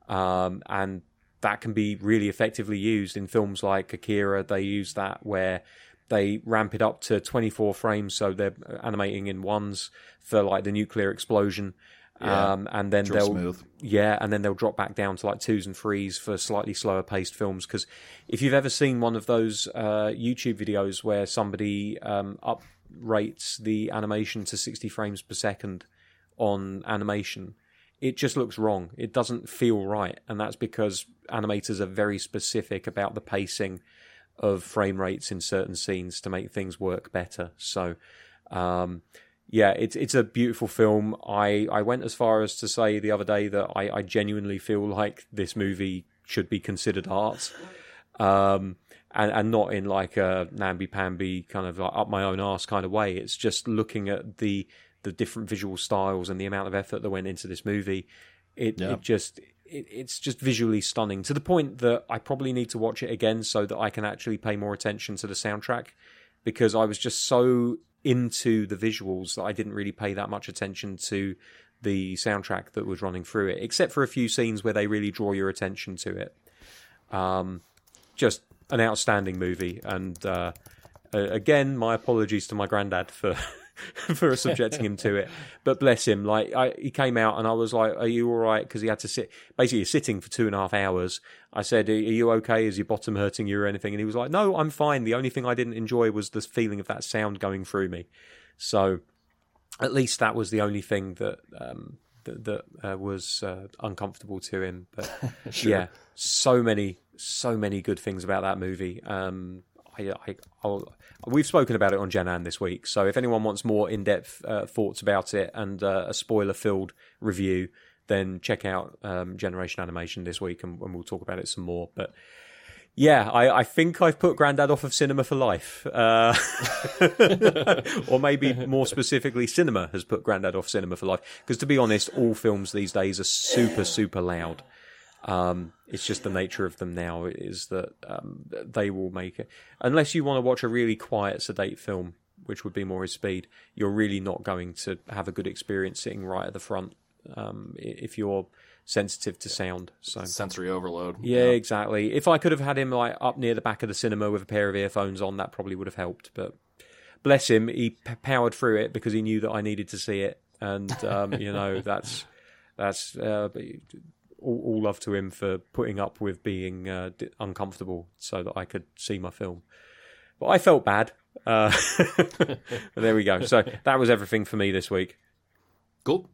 Um, and that can be really effectively used in films like Akira. They use that where they ramp it up to twenty-four frames, so they're animating in ones for like the nuclear explosion. Yeah, um, and then real they'll smooth. yeah, and then they'll drop back down to like twos and threes for slightly slower paced films. Because if you've ever seen one of those uh, YouTube videos where somebody um, up rates the animation to sixty frames per second on animation, it just looks wrong. It doesn't feel right, and that's because animators are very specific about the pacing of frame rates in certain scenes to make things work better. So. Um, Yeah, it's it's a beautiful film. I, I went as far as to say the other day that I, I genuinely feel like this movie should be considered art, um, and and not in like a namby-pamby kind of like up my own arse kind of way. It's just looking at the the different visual styles and the amount of effort that went into this movie. It Yeah. it just it, it's just visually stunning to the point that I probably need to watch it again so that I can actually pay more attention to the soundtrack, because I was just so into the visuals that I didn't really pay that much attention to the soundtrack that was running through it, except for a few scenes where they really draw your attention to it. Um, just an outstanding movie, and uh, again, my apologies to my granddad for for subjecting him to it. But bless him, like I, he came out and I was like, "Are you all right?" Because he had to sit, basically sitting for two and a half hours. I said, "Are you okay? Is your bottom hurting you or anything?" And he was like, "No, I'm fine. The only thing I didn't enjoy was the feeling of that sound going through me." So at least that was the only thing that um, that, that uh, was uh, uncomfortable to him. But Sure. yeah, so many, so many good things about that movie. Um, I, I, I'll, we've spoken about it on Gen An this week, so if anyone wants more in-depth uh, thoughts about it and uh, a spoiler-filled review, then check out um, Generation Animation this week, and, and we'll talk about it some more. But yeah, I, I think I've put Grandad off of cinema for life, uh, or maybe more specifically, cinema has put Grandad off cinema for life. Because to be honest, all films these days are super, super loud. Um, it's just the nature of them now is that um, they will make it. Unless you want to watch a really quiet, sedate film, which would be more his speed, you're really not going to have a good experience sitting right at the front um, if you're sensitive to sound. So Sensory overload. yeah, exactly. If I could have had him like up near the back of the cinema with a pair of earphones on, that probably would have helped. But bless him, he p- powered through it because he knew that I needed to see it, and um, you know that's that's. Uh, All, all love to him for putting up with being uh, d- uncomfortable so that I could see my film. But I felt bad. Uh, but there we go. So that was everything for me this week. Cool.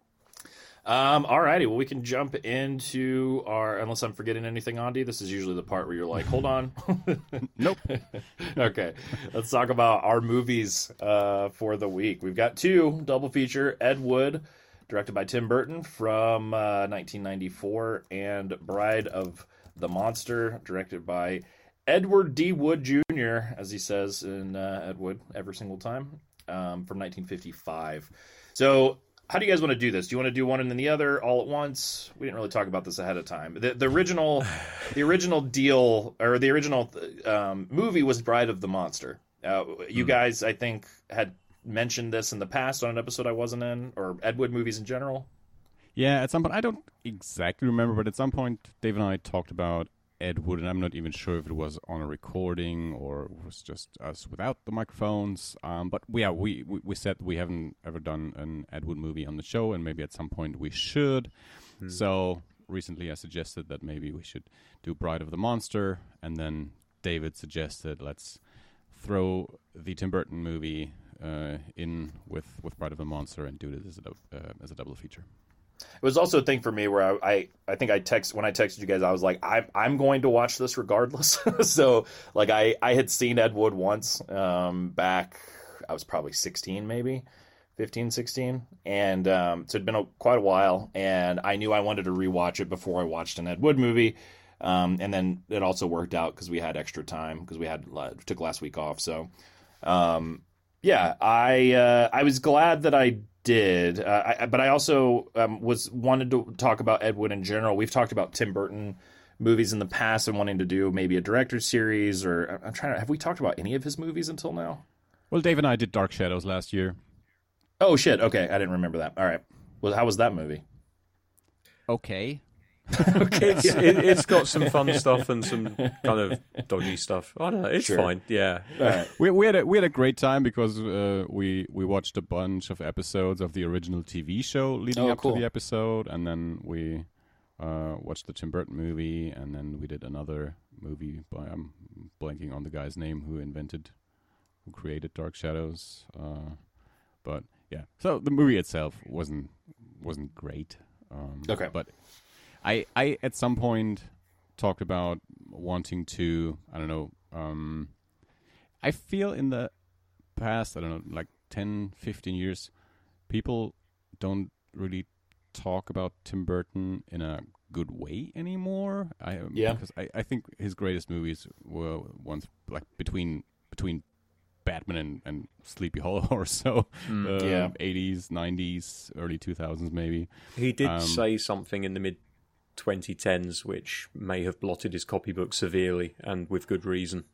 Um, alrighty, well, we can jump into our, unless I'm forgetting anything, Andy, this is usually the part where you're like, hold on. Nope. Okay, let's talk about our movies uh, for the week. We've got two, double feature, Ed Wood, directed by Tim Burton from uh, nineteen ninety-four, and Bride of the Monster, directed by Edward D. Wood Junior, as he says in uh, Ed Wood every single time, um, from nineteen fifty-five. So, how do you guys want to do this? Do you want to do one and then the other all at once? We didn't really talk about this ahead of time. The, the original, the original deal or the original um, movie was Bride of the Monster. Uh, you mm. guys, I think, had mentioned this in the past on an episode I wasn't in, or Ed Wood movies in general. Yeah, at some point, I don't exactly remember, but at some point, Dave and I talked about Ed Wood, and I'm not even sure if it was on a recording or it was just us without the microphones. Um, but yeah, we, we, we said we haven't ever done an Ed Wood movie on the show, and maybe at some point we should. Hmm. So recently I suggested that maybe we should do Bride of the Monster, and then David suggested let's throw the Tim Burton movie Uh, in with, with Bride of the Monster and do this as a uh, as a double feature. It was also a thing for me where I I, I think I text when I texted you guys, I was like, I'm I'm going to watch this regardless. So like I, I had seen Ed Wood once um, back, I was probably sixteen maybe, fifteen, sixteen, and um, so it'd been a, quite a while, and I knew I wanted to rewatch it before I watched an Ed Wood movie, um, and then it also worked out because we had extra time because we had took last week off. So, um, yeah, I uh, I was glad that I did, uh, I, but I also um, was wanted to talk about Ed Wood in general. We've talked about Tim Burton movies in the past and wanting to do maybe a director's series, or I'm trying to, have we talked about any of his movies until now? Well, Dave and I did Dark Shadows last year. Oh shit, okay, I didn't remember that. All right, well, how was that movie? Okay. Okay, It's, it, it's got some fun stuff and some kind of dodgy stuff. I don't know. It's Sure. fine. Yeah. All right. We, we had a we had a great time because uh, we we watched a bunch of episodes of the original T V show leading Oh, up cool. to the episode, and then we uh, watched the Tim Burton movie, and then we did another movie by I'm blanking on the guy's name who invented, who created Dark Shadows. Uh, but yeah, so the movie itself wasn't wasn't great. Um, Okay. but I I at some point talked about wanting to I don't know. Um, I feel in the past I don't know like ten, fifteen years, people don't really talk about Tim Burton in a good way anymore. I um, Yeah. because I, I think his greatest movies were ones like between between Batman and, and Sleepy Hollow or so. Mm, uh, yeah. eighties, nineties, early two thousands maybe. He did Um, say something in the mid twenty tens which may have blotted his copybook severely, and with good reason.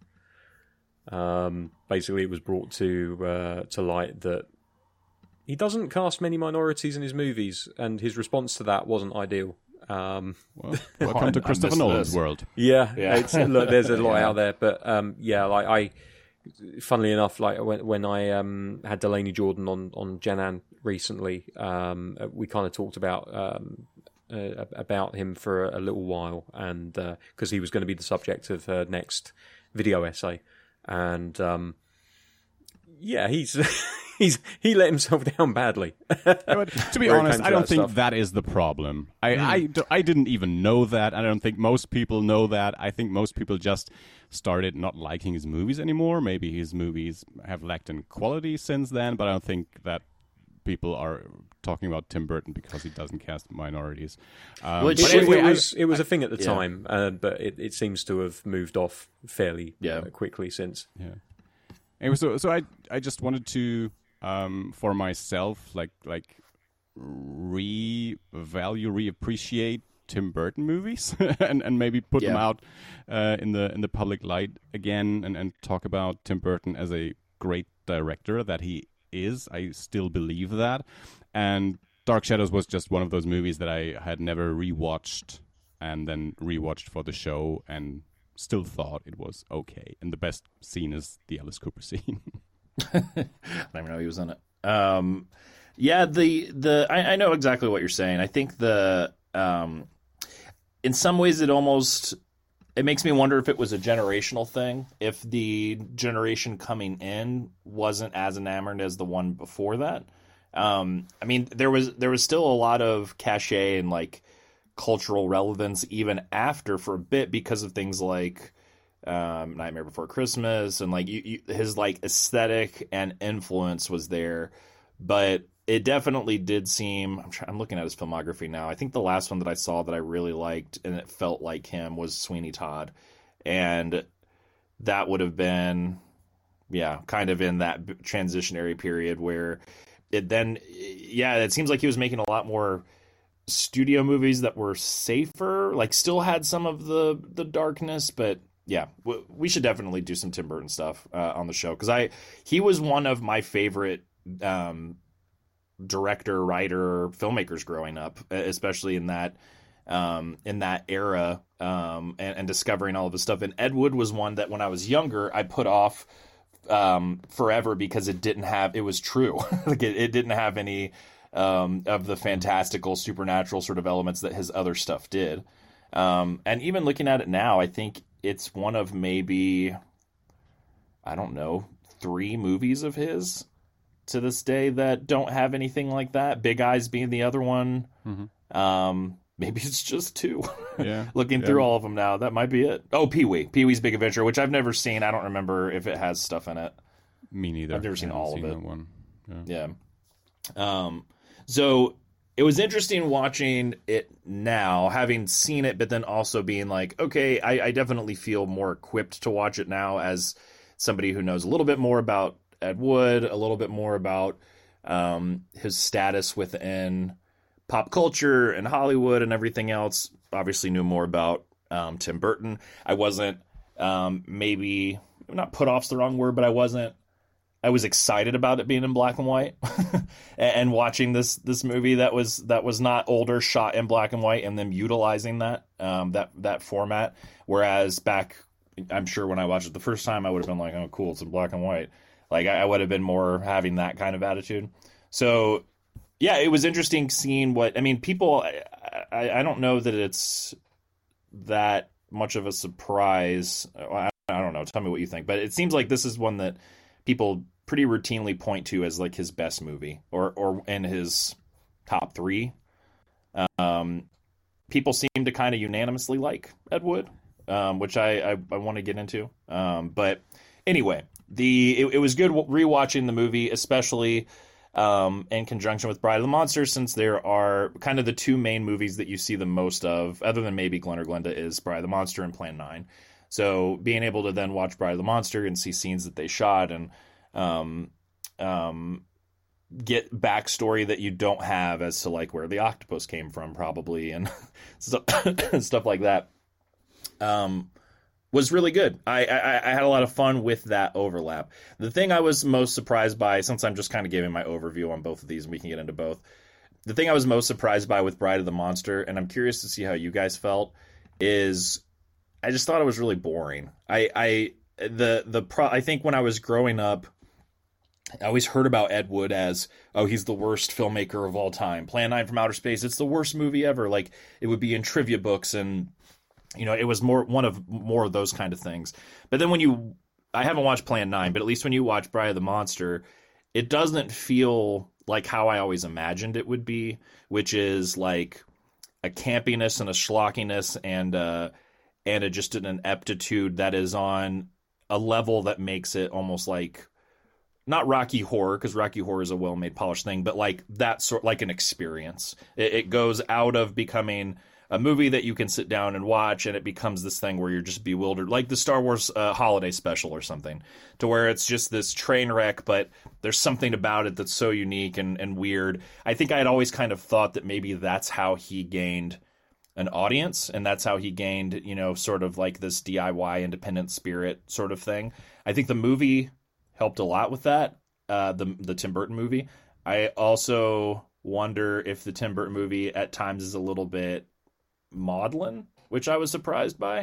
Um, basically, it was brought to uh, to light that he doesn't cast many minorities in his movies, and his response to that wasn't ideal. Um, Well, welcome to I Christopher missed Nolan's this. world. yeah, Yeah. It's, look, there's a lot Yeah. out there, but um, yeah, like I, funnily enough, like when when I um, had Delaney Jordan on on Janan recently, um, we kind of talked about um, uh, about him for a, a little while, and because he was going to be the subject of her next video essay, and um, yeah, he's he's he let himself down badly. Yeah, but to be Where it honest, came to I don't that think stuff. that is the problem. I, I, d- I didn't even know that. I don't think most people know that. I think most people just started not liking his movies anymore. Maybe his movies have lacked in quality since then, but I don't think that people are talking about Tim Burton because he doesn't cast minorities. Um, Which- but It, anyway, it I- was it was a thing at the yeah. time, uh, but it, it seems to have moved off fairly Yeah. uh, quickly since. Yeah. Anyway, so so I I just wanted to um for myself like like re-value, re-appreciate Tim Burton movies and and maybe put them Yeah. out uh, in the in the public light again and and talk about Tim Burton as a great director that he is. I still believe that, and Dark Shadows was just one of those movies that I had never rewatched and then rewatched for the show and still thought it was okay. And the best scene is the Alice Cooper scene. I don't even know he was in it. Um, yeah, the the I, I know exactly what you're saying. I think the um, in some ways it almost it makes me wonder if it was a generational thing. If the generation coming in wasn't as enamored as the one before that. Um, I mean, there was there was still a lot of cachet and like cultural relevance even after for a bit because of things like um, Nightmare Before Christmas and like you, you, his like aesthetic and influence was there, but it definitely did seem. I'm, try, I'm looking at his filmography now. I think the last one that I saw that I really liked and it felt like him was Sweeney Todd, and that would have been, yeah, kind of in that transitionary period where it then, yeah, it seems like he was making a lot more studio movies that were safer, like still had some of the the darkness, but yeah, w- we should definitely do some Tim Burton stuff uh, on the show because I he was one of my favorite um, director, writer, filmmakers growing up, especially in that um, in that era um, and, and discovering all of his stuff. And Ed Wood was one that when I was younger I put off um, forever because it didn't have it was true like it, it didn't have any um, of the fantastical supernatural sort of elements that his other stuff did. Um, and even looking at it now, I think it's one of maybe, I don't know, three movies of his to this day that don't have anything like that. Big Eyes being the other one. Mm-hmm. Um, maybe it's just two. Yeah. Looking yeah. through all of them now, that might be it. Oh, Pee-wee. Pee-wee's Big Adventure, which I've never seen. I don't remember if it has stuff in it. Me neither. I've never seen I haven't all of it. that one. Yeah. Yeah. Um, so it was interesting watching it now, having seen it, but then also being like, okay, I, I definitely feel more equipped to watch it now as somebody who knows a little bit more about Ed Wood, a little bit more about um, his status within pop culture and Hollywood and everything else. Obviously knew more about um, Tim Burton. I wasn't um, maybe, not put off's the wrong word, but I wasn't, I was excited about it being in black and white and watching this this movie that was that was not older, shot in black and white, and then utilizing that um, that that format. Whereas back, I'm sure when I watched it the first time, I would have been like, "Oh, cool, it's in black and white." Like I, I would have been more having that kind of attitude. So yeah, it was interesting seeing what I mean. People, I, I, I don't know that it's that much of a surprise. I, I don't know. Tell me what you think. But it seems like this is one that people pretty routinely point to as like his best movie or or in his top three. Um, people seem to kind of unanimously like Ed Wood, um, which I, I, I want to get into. Um, but anyway, the it, it was good rewatching the movie, especially um, in conjunction with Bride of the Monster, since there are kind of the two main movies that you see the most of, other than maybe Glenn or Glenda, is Bride of the Monster and Plan nine. So being able to then watch Bride of the Monster and see scenes that they shot and um, um, get backstory that you don't have as to like where the octopus came from probably and stuff, stuff like that um, was really good. I, I, I had a lot of fun with that overlap. The thing I was most surprised by, since I'm just kind of giving my overview on both of these and we can get into both, the thing I was most surprised by with Bride of the Monster, and I'm curious to see how you guys felt, is I just thought it was really boring. I, I, the, the pro, I think when I was growing up, I always heard about Ed Wood as, oh, he's the worst filmmaker of all time. Plan nine from Outer Space, it's the worst movie ever. Like, it would be in trivia books, and, you know, it was more one of more of those kind of things. But then when you, I haven't watched Plan nine, but at least when you watch Bride of the Monster, it doesn't feel like how I always imagined it would be, which is like a campiness and a schlockiness and uh and a, just an ineptitude that is on a level that makes it almost like, not Rocky Horror, because Rocky Horror is a well-made, polished thing, but like that sort, like an experience. It, it goes out of becoming a movie that you can sit down and watch, and it becomes this thing where you're just bewildered, like the Star Wars uh, holiday special or something, to where it's just this train wreck, but there's something about it that's so unique and, and weird. I think I had always kind of thought that maybe that's how he gained an audience, and that's how he gained, you know, sort of like this D I Y independent spirit sort of thing. I think the movie helped a lot with that, uh, the the Tim Burton movie. I also wonder if the Tim Burton movie at times is a little bit maudlin, which I was surprised by.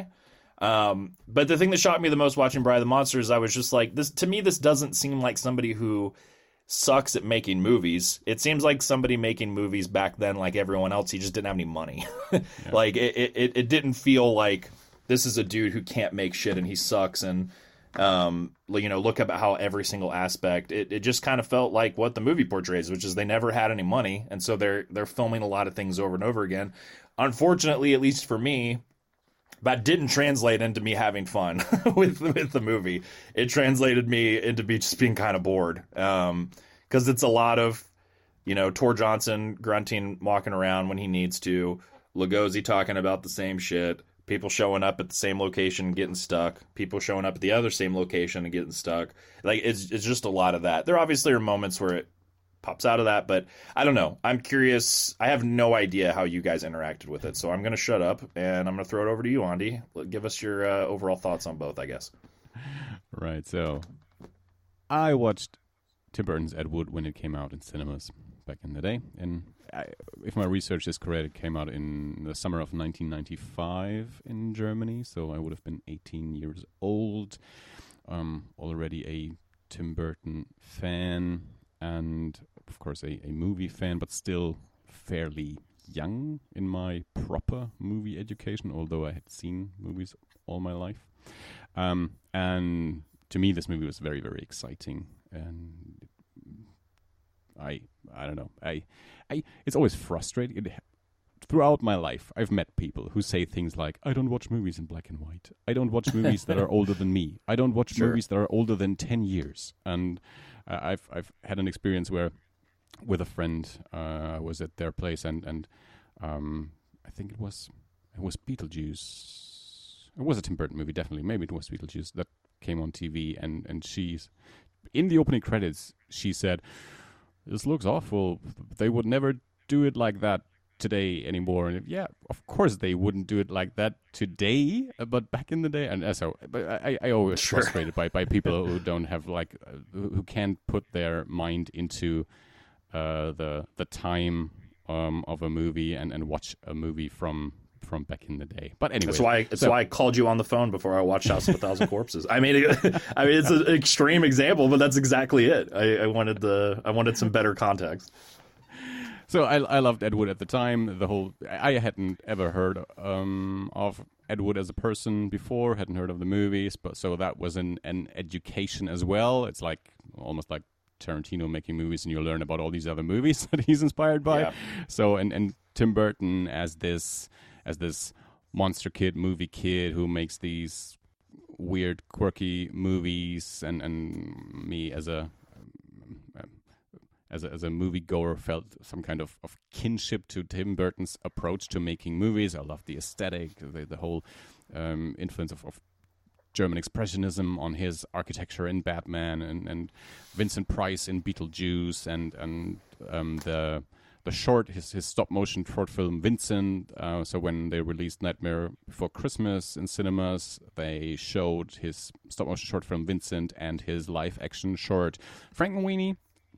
Um, but the thing that shocked me the most watching Bride of the Monster is I was just like, this to me, this doesn't seem like somebody who sucks at making movies. It seems like somebody making movies back then, like everyone else, he just didn't have any money. Yeah. Like it, it, it didn't feel like this is a dude who can't make shit and he sucks. And, um, you know, look about how every single aspect, it, it just kind of felt like what the movie portrays, which is they never had any money. And so they're, they're filming a lot of things over and over again. Unfortunately, at least for me, that didn't translate into me having fun with with the movie. It translated me into be just being kind of bored, um, because it's a lot of, you know, Tor Johnson grunting, walking around when he needs to, Lugosi talking about the same shit, people showing up at the same location and getting stuck, people showing up at the other same location and getting stuck. Like it's it's just a lot of that. There obviously are moments where it pops out of that, but I don't know. I'm curious. I have no idea how you guys interacted with it, so I'm going to shut up and I'm going to throw it over to you, Andy. Give us your uh, overall thoughts on both, I guess. Right. So I watched Tim Burton's Ed Wood when it came out in cinemas back in the day, and I, if my research is correct, it came out in the summer of nineteen ninety-five in Germany. So I would have been eighteen years old. Um, already a Tim Burton fan. And, of course, a, a movie fan, but still fairly young in my proper movie education, although I had seen movies all my life. Um, and to me, this movie was very, very exciting. And I I don't know. I, I It's always frustrating. It, throughout my life, I've met people who say things like, I don't watch movies in black and white. I don't watch movies that are older than me. I don't watch sure. movies that are older than ten years. And uh, I've I've had an experience where with a friend. Uh, I was at their place, and and um, I think it was it was Beetlejuice. It was a Tim Burton movie, definitely. Maybe it was Beetlejuice that came on T V, and and she's in the opening credits. She said, "This looks awful. They would never do it like that today anymore." And yeah, of course they wouldn't do it like that today, but back in the day, and uh, so, but I, I always Sure. frustrated by, by people who don't have like uh, who who can't put their mind into uh, the the time um, of a movie and, and watch a movie from from back in the day. But anyway, That's why. That's so- why I called you on the phone before I watched House of a Thousand Corpses. I mean, it, I mean, it's an extreme example, but that's exactly it. I, I wanted the. I wanted some better context. So I, I loved Ed Wood at the time. The whole I hadn't ever heard um, of Ed Wood as a person before. Hadn't heard of the movies, but so that was an, an education as well. It's like almost like Tarantino making movies, and you learn about all these other movies that he's inspired by. Yeah. So and, and Tim Burton as this as this monster kid, movie kid who makes these weird, quirky movies, and, and me as a As a, as a moviegoer, felt some kind of, of kinship to Tim Burton's approach to making movies. I love the aesthetic, the, the whole um, influence of, of German expressionism on his architecture in Batman, and, and Vincent Price in Beetlejuice, and and um, the the short his his stop motion short film Vincent. Uh, so when they released Nightmare Before Christmas in cinemas, they showed his stop motion short film Vincent and his live action short Frankenweenie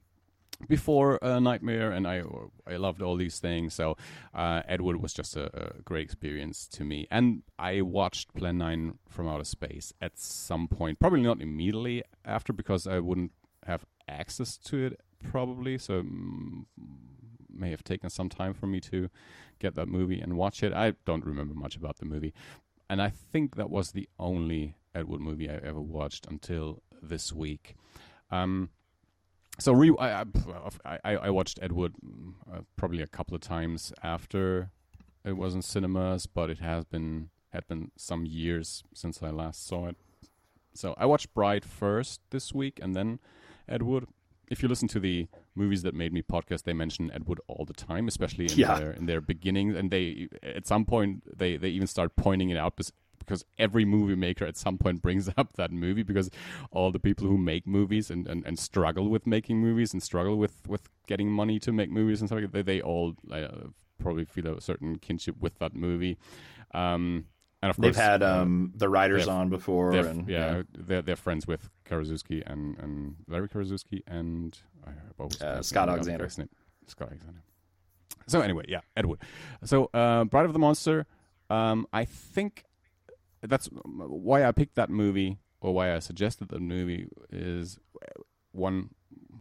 before uh, Nightmare, and I I loved all these things. So uh, Ed Wood was just a, a great experience to me. And I watched Plan nine from Outer Space at some point, probably not immediately after, because I wouldn't have access to it probably. So mm, may have taken some time for me to get that movie and watch it. I don't remember much about the movie, and I think that was the only Ed Wood movie I ever watched until this week. Um, So re- I, I I watched Ed Wood uh, probably a couple of times after it was in cinemas, but it has been had been some years since I last saw it. So I watched Bride first this week, and then Ed Wood. If you listen to the Movies That Made Me podcast, they mention Ed Wood all the time, especially in Yeah. their in their beginning. And they at some point they they even start pointing it out. Because every movie maker at some point brings up that movie, because all the people who make movies and, and, and struggle with making movies and struggle with, with getting money to make movies and stuff like that, they, they all uh, probably feel a certain kinship with that movie. Um, and of course, They've had uh, um, the writers they've- on before, they're, and yeah, yeah. they're they're friends with Karaszewski and, and Larry Karaszewski and I what was Uh, his Scott name? Alexander. His name. Scott Alexander. So anyway, yeah, Ed Wood. So uh, Bride of the Monster. Um, I think that's why I picked that movie, or why I suggested the movie, is one,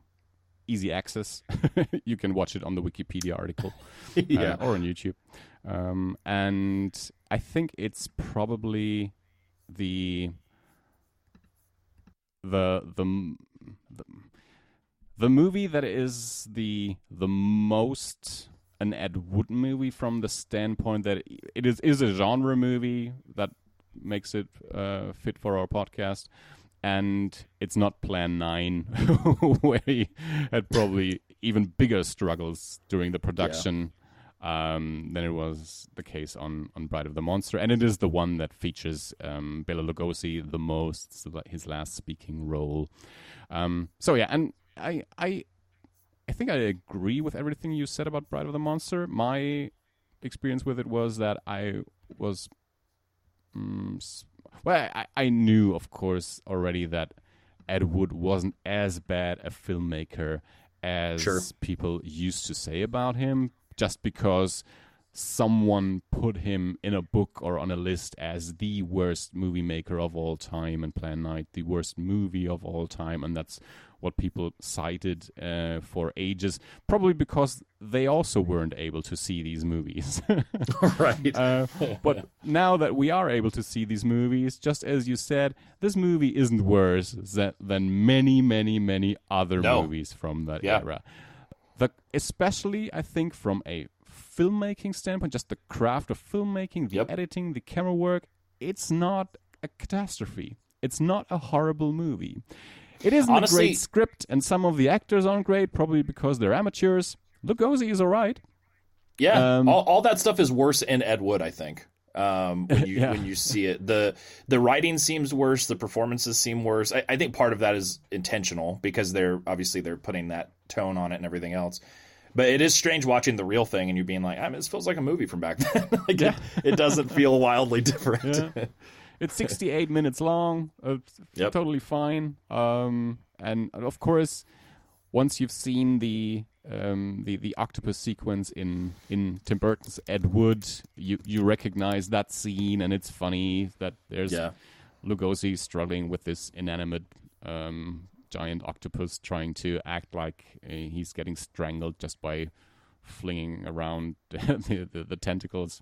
easy access. You can watch it on the Wikipedia article Yeah. uh, or on YouTube. Um, and I think it's probably the the the the, the movie that is the the most an Ed Wood movie, from the standpoint that it is is a genre movie that makes it uh, fit for our podcast, and it's not Plan nine, where he had probably even bigger struggles during the production um, than it was the case on, on Bride of the Monster, and it is the one that features um, Bela Lugosi the most, so like his last speaking role. Um, so yeah, and I I I think I agree with everything you said about Bride of the Monster. My experience with it was that I was Mm, well, I, I knew, of course, already that Ed Wood wasn't as bad a filmmaker as Sure. people used to say about him, just because someone put him in a book or on a list as the worst movie maker of all time, and Plan nine, the worst movie of all time, and that's what people cited uh, for ages, probably because they also weren't able to see these movies. Right. Uh, but now that we are able to see these movies, just as you said, this movie isn't worse than, than many, many, many other No. movies from that Yeah. era. The, especially, I think, from a filmmaking standpoint, just the craft of filmmaking, the Yep. editing, the camera work, it's not a catastrophe. It's not a horrible movie. It isn't Honestly- a great script, and some of the actors aren't great, probably because they're amateurs. Lugosi is all right. Yeah, Um, all, all that stuff is worse in Ed Wood, I think. Um, when you Yeah. when you see it, the the writing seems worse, the performances seem worse. I, I think part of that is intentional because they're obviously they're putting that tone on it and everything else. But it is strange watching the real thing and you being like, I mean, this feels like a movie from back then. Like Yeah. it, it doesn't feel wildly different. Yeah. It's sixty-eight minutes long. Uh, Yep. Totally fine. Um, and of course, once you've seen the um, the the octopus sequence in, in Tim Burton's Ed Wood, you you recognize that scene, and it's funny that there's Yeah. Lugosi struggling with this inanimate um, giant octopus, trying to act like uh, he's getting strangled just by flinging around the, the, the tentacles.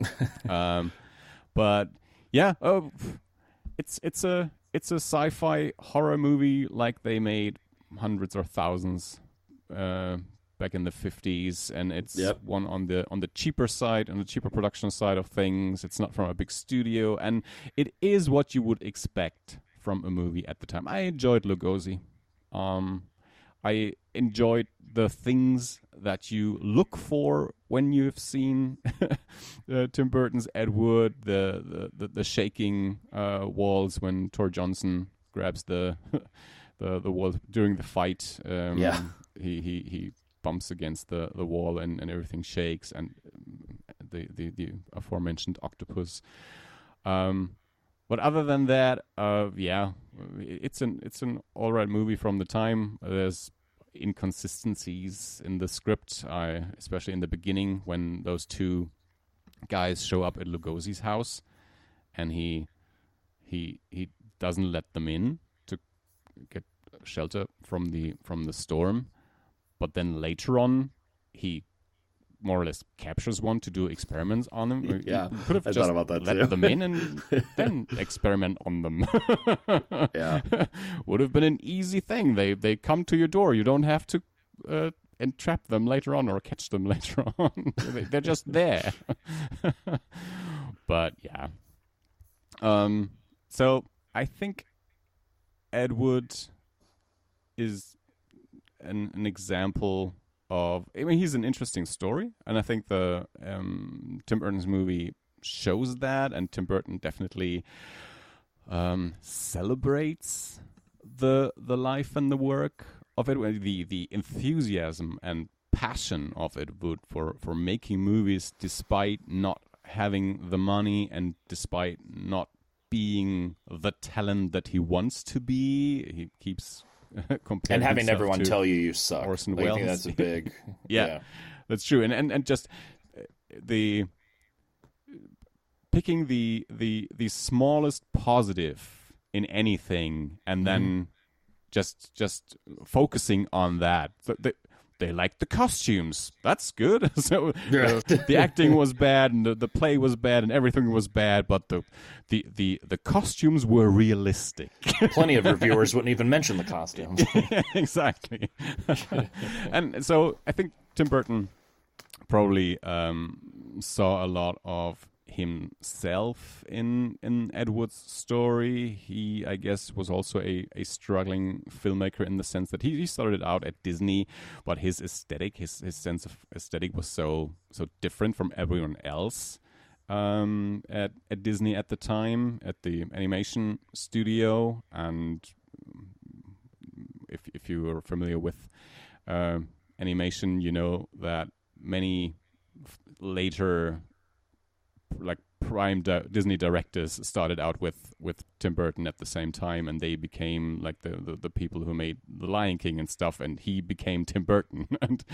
um, but yeah, oh, it's it's a it's a sci-fi horror movie like they made hundreds or thousands uh, back in the fifties, and it's Yep. one on the on the cheaper side, on the cheaper production side of things. It's not from a big studio, and it is what you would expect from a movie at the time. I enjoyed Lugosi. Um, I enjoyed the things that you look for when you've seen uh, Tim Burton's Ed Wood, the the, the, the shaking uh, walls when Tor Johnson grabs the the the wall during the fight. Um, Yeah. he he he bumps against the, the wall and, and everything shakes, and um, the, the the aforementioned octopus. Um, but other than that, uh, yeah, it's an it's an all right movie from the time. There's inconsistencies in the script, I, especially in the beginning when those two guys show up at Lugosi's house, and he he he doesn't let them in to get shelter from the from the storm, but then later on he more or less captures one to do experiments on them. He Yeah, could have I just thought about that let too. them in and then experiment on them. Yeah. Would have been an easy thing. They they come to your door. You don't have to uh, entrap them later on or catch them later on. They- They're just there. But yeah. Um. So I think Ed Wood is an an example of. I mean, he's an interesting story, and I think the um, Tim Burton's movie shows that, and Tim Burton definitely um, celebrates the the life and the work of it, the the enthusiasm and passion of Ed Wood for for making movies despite not having the money and despite not being the talent that he wants to be. He keeps comparing And having himself everyone to tell you you suck. Orson Like, I think Welles. that's a big. yeah, that's true. And, and and just uh, the picking the the the smallest positive in anything, and then just just focusing on that. So they, they liked the costumes. That's good. So uh, the acting was bad, and the, the play was bad, and everything was bad. But the the the, the costumes were realistic. Plenty of reviewers wouldn't even mention the costumes. Exactly. And so I think Tim Burton probably um, saw a lot of himself in in Ed Wood's story. He, I guess, was also a, a struggling filmmaker in the sense that he, he started out at Disney, but his aesthetic, his his sense of aesthetic was so so different from everyone else um, at at Disney at the time, at the animation studio. And if if you are familiar with uh, animation, you know that many f- later like prime di- Disney directors started out with, with Tim Burton at the same time, and they became like the, the, the people who made The Lion King and stuff, and he became Tim Burton, and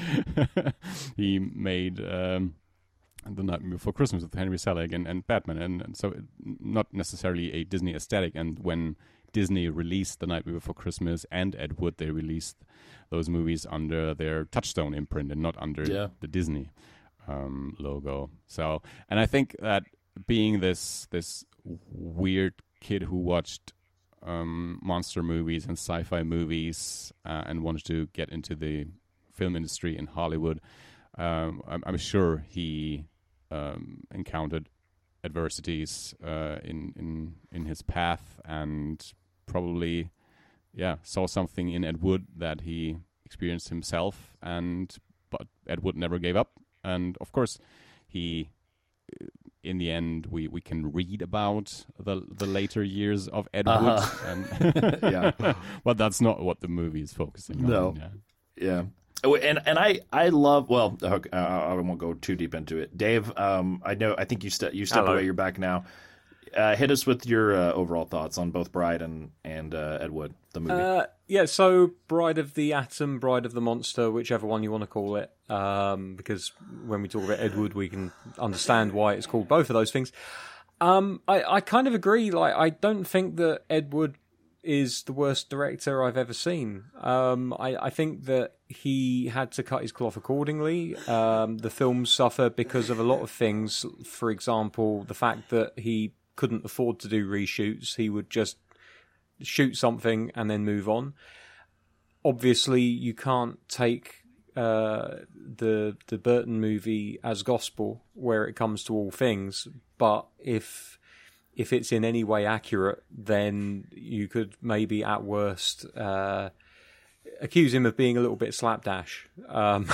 he made um, The Night Before Christmas with Henry Selick and, and Batman, and, and so it, not necessarily a Disney aesthetic. And when Disney released The Night Before Christmas and Ed Wood, they released those movies under their Touchstone imprint and not under Yeah. the Disney Um, logo. So, and I think that being this this weird kid who watched um, monster movies and sci-fi movies uh, and wanted to get into the film industry in Hollywood, um, I'm, I'm sure he um, encountered adversities uh, in in in his path, and probably yeah, saw something in Ed Wood that he experienced himself, and but Ed Wood never gave up. And of course, he, in the end, we, we can read about the the later years of Ed Uh-huh. Wood, and Yeah. but that's not what the movie is focusing No. on. Yeah. Yeah. Oh, And and I, I love well okay, uh, I won't go too deep into it. Dave, um, I know I think you ste- you stepped Hello. away. You're back now. Uh, hit us with your uh, overall thoughts on both Bride and and uh, Ed Wood, the movie. Uh, yeah, so Bride of the Atom, Bride of the Monster, whichever one you want to call it, um, because when we talk about Ed Wood, we can understand why it's called both of those things. Um, I, I kind of agree. Like, I don't think that Ed Wood is the worst director I've ever seen. Um, I, I think that he had to cut his cloth accordingly. Um, the films suffer because of a lot of things. For example, the fact that he couldn't afford to do reshoots. He would just shoot something and then move on. Obviously, you can't take uh, the the Burton movie as gospel where it comes to all things. But if if it's in any way accurate, then you could maybe at worst uh, accuse him of being a little bit slapdash, um,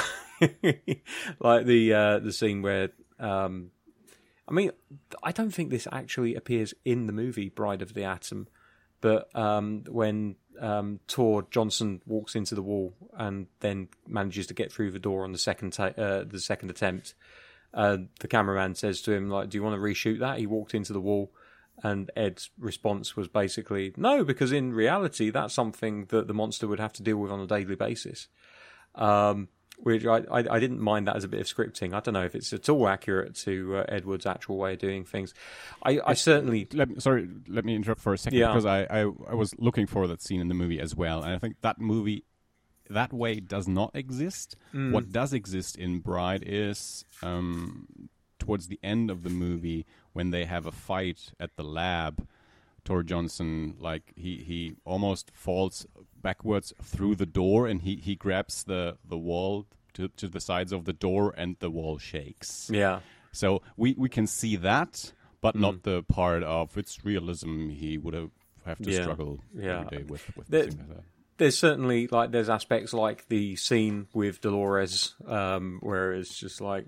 like the uh, the scene where. Um, I mean, I don't think this actually appears in the movie Bride of the Atom, but um, when um, Tor Johnson walks into the wall and then manages to get through the door on the second ta- uh, the second attempt, uh, the cameraman says to him, "Like, do you want to reshoot that?" He walked into the wall, and Ed's response was basically, "No, because in reality, that's something that the monster would have to deal with on a daily basis." Um, Which I, I I didn't mind that as a bit of scripting. I don't know if it's at all accurate to uh, Ed Wood's actual way of doing things. I, I certainly... Let me, sorry, let me interrupt for a second, Yeah. because I, I, I was looking for that scene in the movie as well, and I think that movie, that way, does not exist. Mm. What does exist in Bride is um, towards the end of the movie, when they have a fight at the lab, Tor Johnson, like, he, he almost falls backwards through the door, and he, he grabs the, the wall to, to the sides of the door, and the wall shakes. Yeah. So we, we can see that, but Mm. not the part of its realism. He would have have to Yeah. struggle Yeah. every day with, with The- things like that. There's certainly, like, there's aspects like the scene with Dolores, um, where it's just like,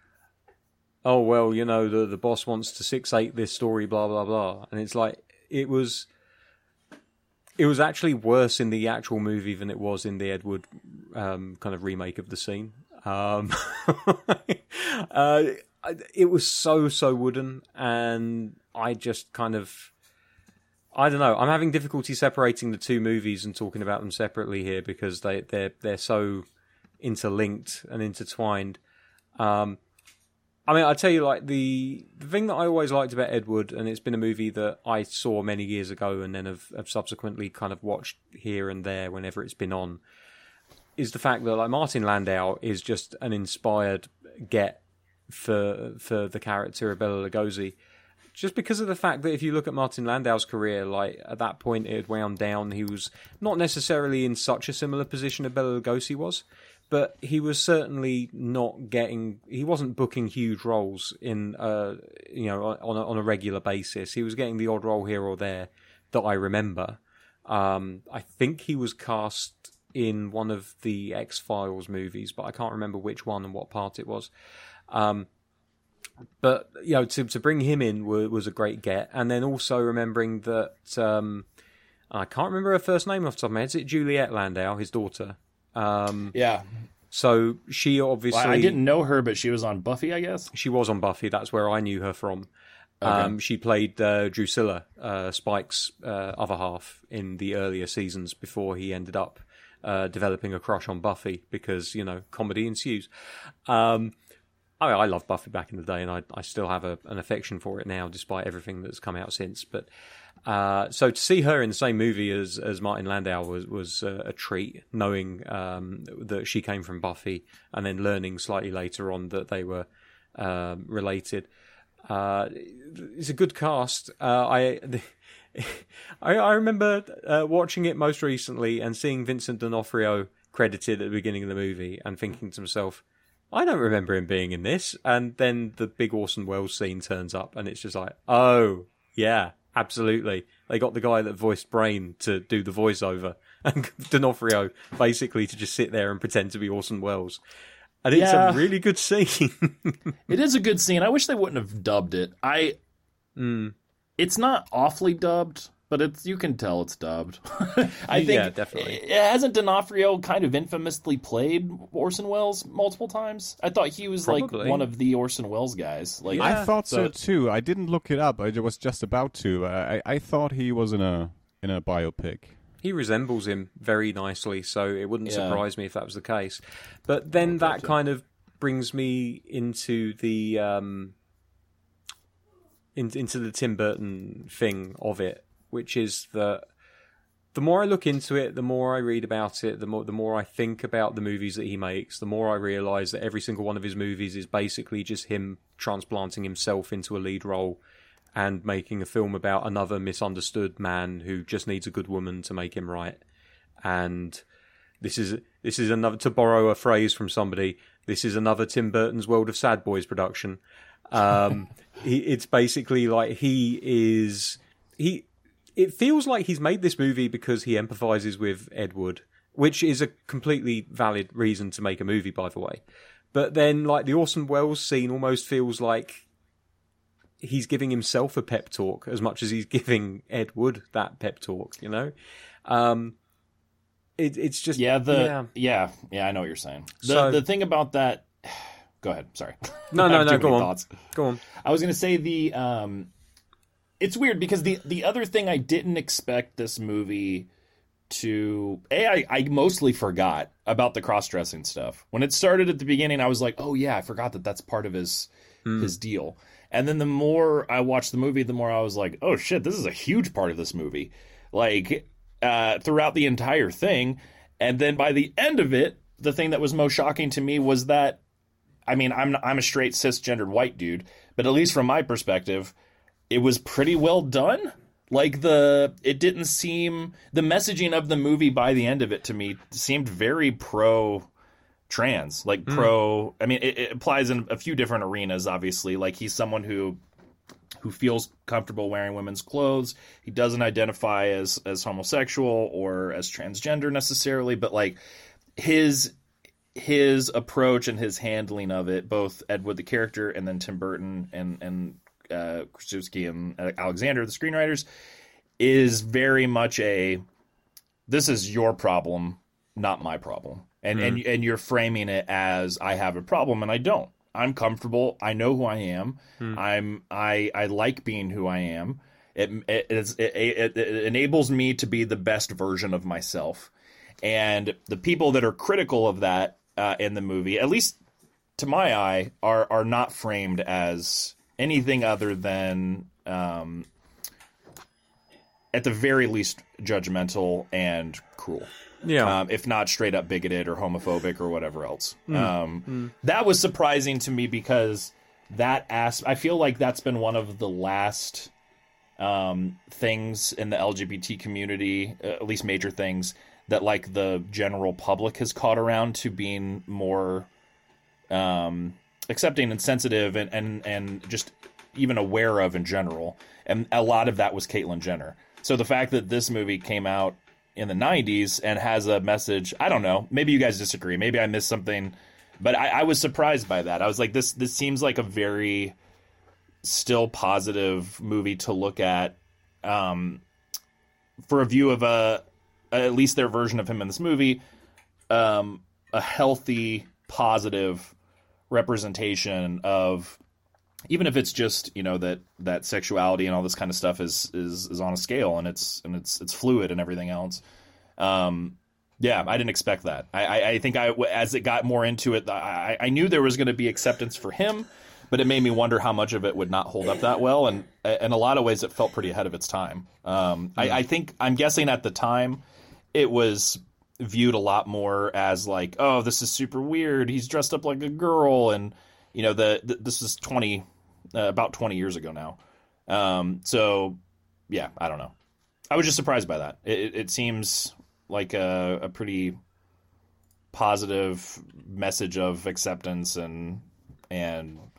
oh, well, you know, the, the boss wants to six eight this story, blah, blah, blah. And it's like, it was... It was actually worse in the actual movie than it was in the Ed Wood um, kind of remake of the scene. Um, uh, it was so, so wooden, and I just kind of... I don't know. I'm having difficulty separating the two movies and talking about them separately here because they, they're, they're so interlinked and intertwined. Um, I mean, I tell you, like, the, the thing that I always liked about Ed Wood, and it's been a movie that I saw many years ago and then have, have subsequently kind of watched here and there whenever it's been on, is the fact that, like, Martin Landau is just an inspired get for for the character of Bela Lugosi. Just because of the fact that if you look at Martin Landau's career, like, at that point it had wound down. He was not necessarily in such a similar position as Bela Lugosi was, but he was certainly not getting... He wasn't booking huge roles in, uh, you know, on a, on a regular basis. He was getting the odd role here or there that I remember. Um, I think he was cast in one of the X-Files movies, but I can't remember which one and what part it was. Um, but, you know, to, to bring him in was, was a great get. And then also remembering that... Um, I can't remember her first name off the top of my head. Is it Juliette Landau, his daughter? Um, Yeah. So she obviously... Well, I didn't know her, but she was on Buffy, I guess. She was on Buffy. That's where I knew her from. Um, she played uh, Drusilla, uh, Spike's uh, other half, in the earlier seasons before he ended up uh, developing a crush on Buffy because, you know, comedy ensues. Um, I, I loved Buffy back in the day, and I, I still have a, an affection for it now, despite everything that's come out since. But uh, so to see her in the same movie as, as Martin Landau was was uh, a treat, knowing um, that she came from Buffy, and then learning slightly later on that they were um, related. Uh, it's a good cast. Uh, I, I I remember uh, watching it most recently and seeing Vincent D'Onofrio credited at the beginning of the movie and thinking to myself, I don't remember him being in this. And then the big Orson Welles scene turns up and it's just like, oh, yeah, absolutely. They got the guy that voiced Brain to do the voiceover, and D'Onofrio basically to just sit there and pretend to be Orson Welles. And it's Yeah. a really good scene. It is a good scene. I wish they wouldn't have dubbed it. I. Mm. It's not awfully dubbed, but it's you can tell it's dubbed. I think Yeah, definitely. it- hasn't D'Onofrio kind of infamously played Orson Welles multiple times? I thought he was Probably. like one of the Orson Welles guys. Like I thought so, so- too. I didn't look it up. I was just about to. I, I thought he was in a in a biopic. He resembles him very nicely, so it wouldn't Yeah. surprise me if that was the case. But then that gotcha. kind of brings me into the um, in, into the Tim Burton thing of it, which is that the more I look into it, the more I read about it, the more the more I think about the movies that he makes, the more I realise that every single one of his movies is basically just him transplanting himself into a lead role and making a film about another misunderstood man who just needs a good woman to make him right. And this is this is another, to borrow a phrase from somebody, this is another Tim Burton's World of Sad Boys production. Um, he, it's basically like he is he. It feels like he's made this movie because he empathizes with Ed Wood, which is a completely valid reason to make a movie, by the way. But then, like, the Orson Welles scene almost feels like he's giving himself a pep talk as much as he's giving Ed Wood that pep talk, you know? Um, it, it's just... Yeah, the yeah. yeah. yeah, I know what you're saying. The So- the thing about that. Go ahead. Sorry. No, I no, have no, too go many on. thoughts. Go on. I was going to say the um it's weird because the the other thing I didn't expect this movie to A I, I mostly forgot about the cross-dressing stuff. When it started at the beginning, I was like, "Oh yeah, I forgot that that's part of his his deal." And then the more I watched the movie, the more I was like, "Oh shit, this is a huge part of this movie." Like uh throughout the entire thing. And then by the end of it, the thing that was most shocking to me was that I mean, I'm I'm a straight cisgendered white dude, but at least from my perspective, it was pretty well done. Like the it didn't seem the messaging of the movie by the end of it to me seemed very pro trans, like pro. I mean, it, it applies in a few different arenas. Obviously, like he's someone who who feels comfortable wearing women's clothes. He doesn't identify as as homosexual or as transgender necessarily, but like his. his approach and his handling of it, both Ed Wood the character and then Tim Burton and and uh, Krasuski and Alexander the screenwriters, is very much a this is your problem, not my problem, and mm. and and you're framing it as I have a problem and I don't. I'm comfortable. I know who I am. Mm. I'm I I like being who I am. It it, it it it enables me to be the best version of myself, and the people that are critical of that. Uh, in the movie, at least to my eye, are are not framed as anything other than, um, at the very least, judgmental and cruel. Yeah. Um, if not straight up bigoted or homophobic or whatever else. Mm. Um, mm. That was surprising to me because that as- I feel like that's been one of the last um, things in the L G B T community, uh, at least major things, that like the general public has caught around to being more um, accepting and sensitive and, and, and just even aware of in general. And a lot of that was Caitlyn Jenner. So the fact that this movie came out in the nineties and has a message, I don't know, maybe you guys disagree. Maybe I missed something, but I, I was surprised by that. I was like, this, this seems like a very still positive movie to look at um, for a view of a, at least their version of him in this movie, um, a healthy, positive representation of, even if it's just, you know, that, that sexuality and all this kind of stuff is, is, is on a scale and it's, and it's, it's fluid and everything else. Um, yeah, I didn't expect that. I, I, I think I, as it got more into it, I, I knew there was going to be acceptance for him, but it made me wonder how much of it would not hold up that well. And in a lot of ways, it felt pretty ahead of its time. Um, mm. I, I think, I'm guessing at the time, it was viewed a lot more as like, oh, this is super weird. He's dressed up like a girl. And, you know, the, the this is twenty, uh, about twenty years ago now. Um, so, yeah, I don't know. I was just surprised by that. It, it seems like a, a pretty positive message of acceptance and, and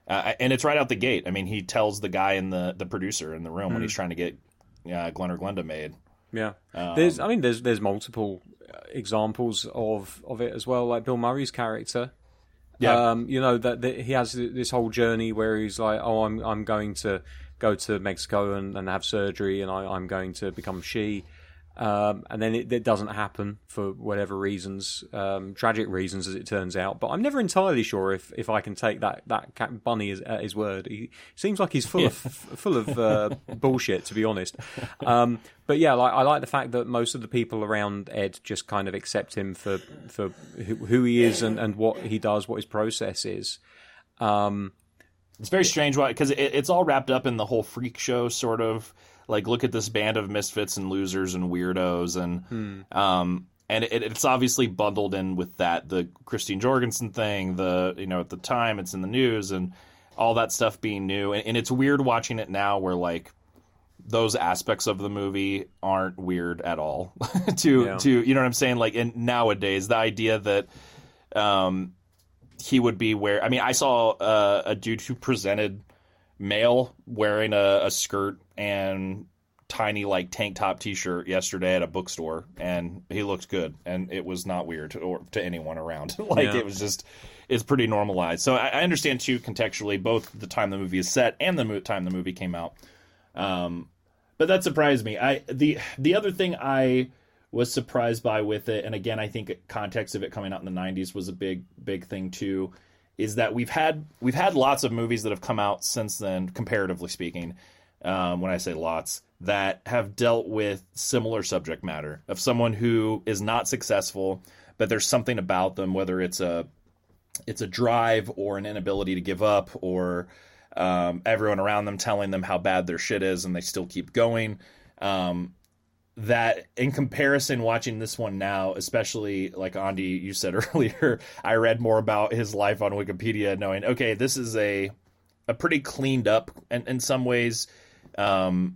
Uh, and it's right out the gate. I mean, he tells the guy in the, the producer in the room mm. when he's trying to get uh, Glen or Glenda made. Yeah, um, there's. I mean, there's there's multiple examples of, of it as well. Like Bill Murray's character. Yeah, um, you know that, that he has this whole journey where he's like, oh, I'm I'm going to go to Mexico and, and have surgery, and I, I'm going to become she. Um, and then it, it doesn't happen for whatever reasons, um, tragic reasons as it turns out. But I'm never entirely sure if, if I can take that that Cat Bunny as, at his word. He seems like he's full yeah. of full of uh, bullshit, to be honest. Um, but yeah, like, I like the fact that most of the people around Ed just kind of accept him for for who, who he is and, and what he does, what his process is. Um, it's very strange because it, it's all wrapped up in the whole freak show sort of. Like, look at this band of misfits and losers and weirdos, and hmm. um, and it, it's obviously bundled in with that the Christine Jorgensen thing. The you know at the time it's in the news and all that stuff being new, and, and it's weird watching it now where like those aspects of the movie aren't weird at all. to yeah. to you know what I'm saying? Like, in nowadays the idea that um he would be where I mean I saw uh, a dude who presented male wearing a, a skirt and tiny like tank top t-shirt yesterday at a bookstore, and he looked good, and it was not weird to, or to anyone around. like yeah. It was just it's pretty normalized. So I, I understand too contextually both the time the movie is set and the mo- time the movie came out. Um, but that surprised me. I the the other thing I was surprised by with it, and again I think context of it coming out in the nineties was a big big thing too. Is that we've had we've had lots of movies that have come out since then, comparatively speaking, um, when I say lots, that have dealt with similar subject matter of someone who is not successful, but there's something about them, whether it's a it's a drive or an inability to give up, or um, everyone around them telling them how bad their shit is, and they still keep going. Um, that in comparison, watching this one now, especially like Andy, you said earlier, I read more about his life on Wikipedia, knowing, okay, this is a a pretty cleaned up, and in some ways, um,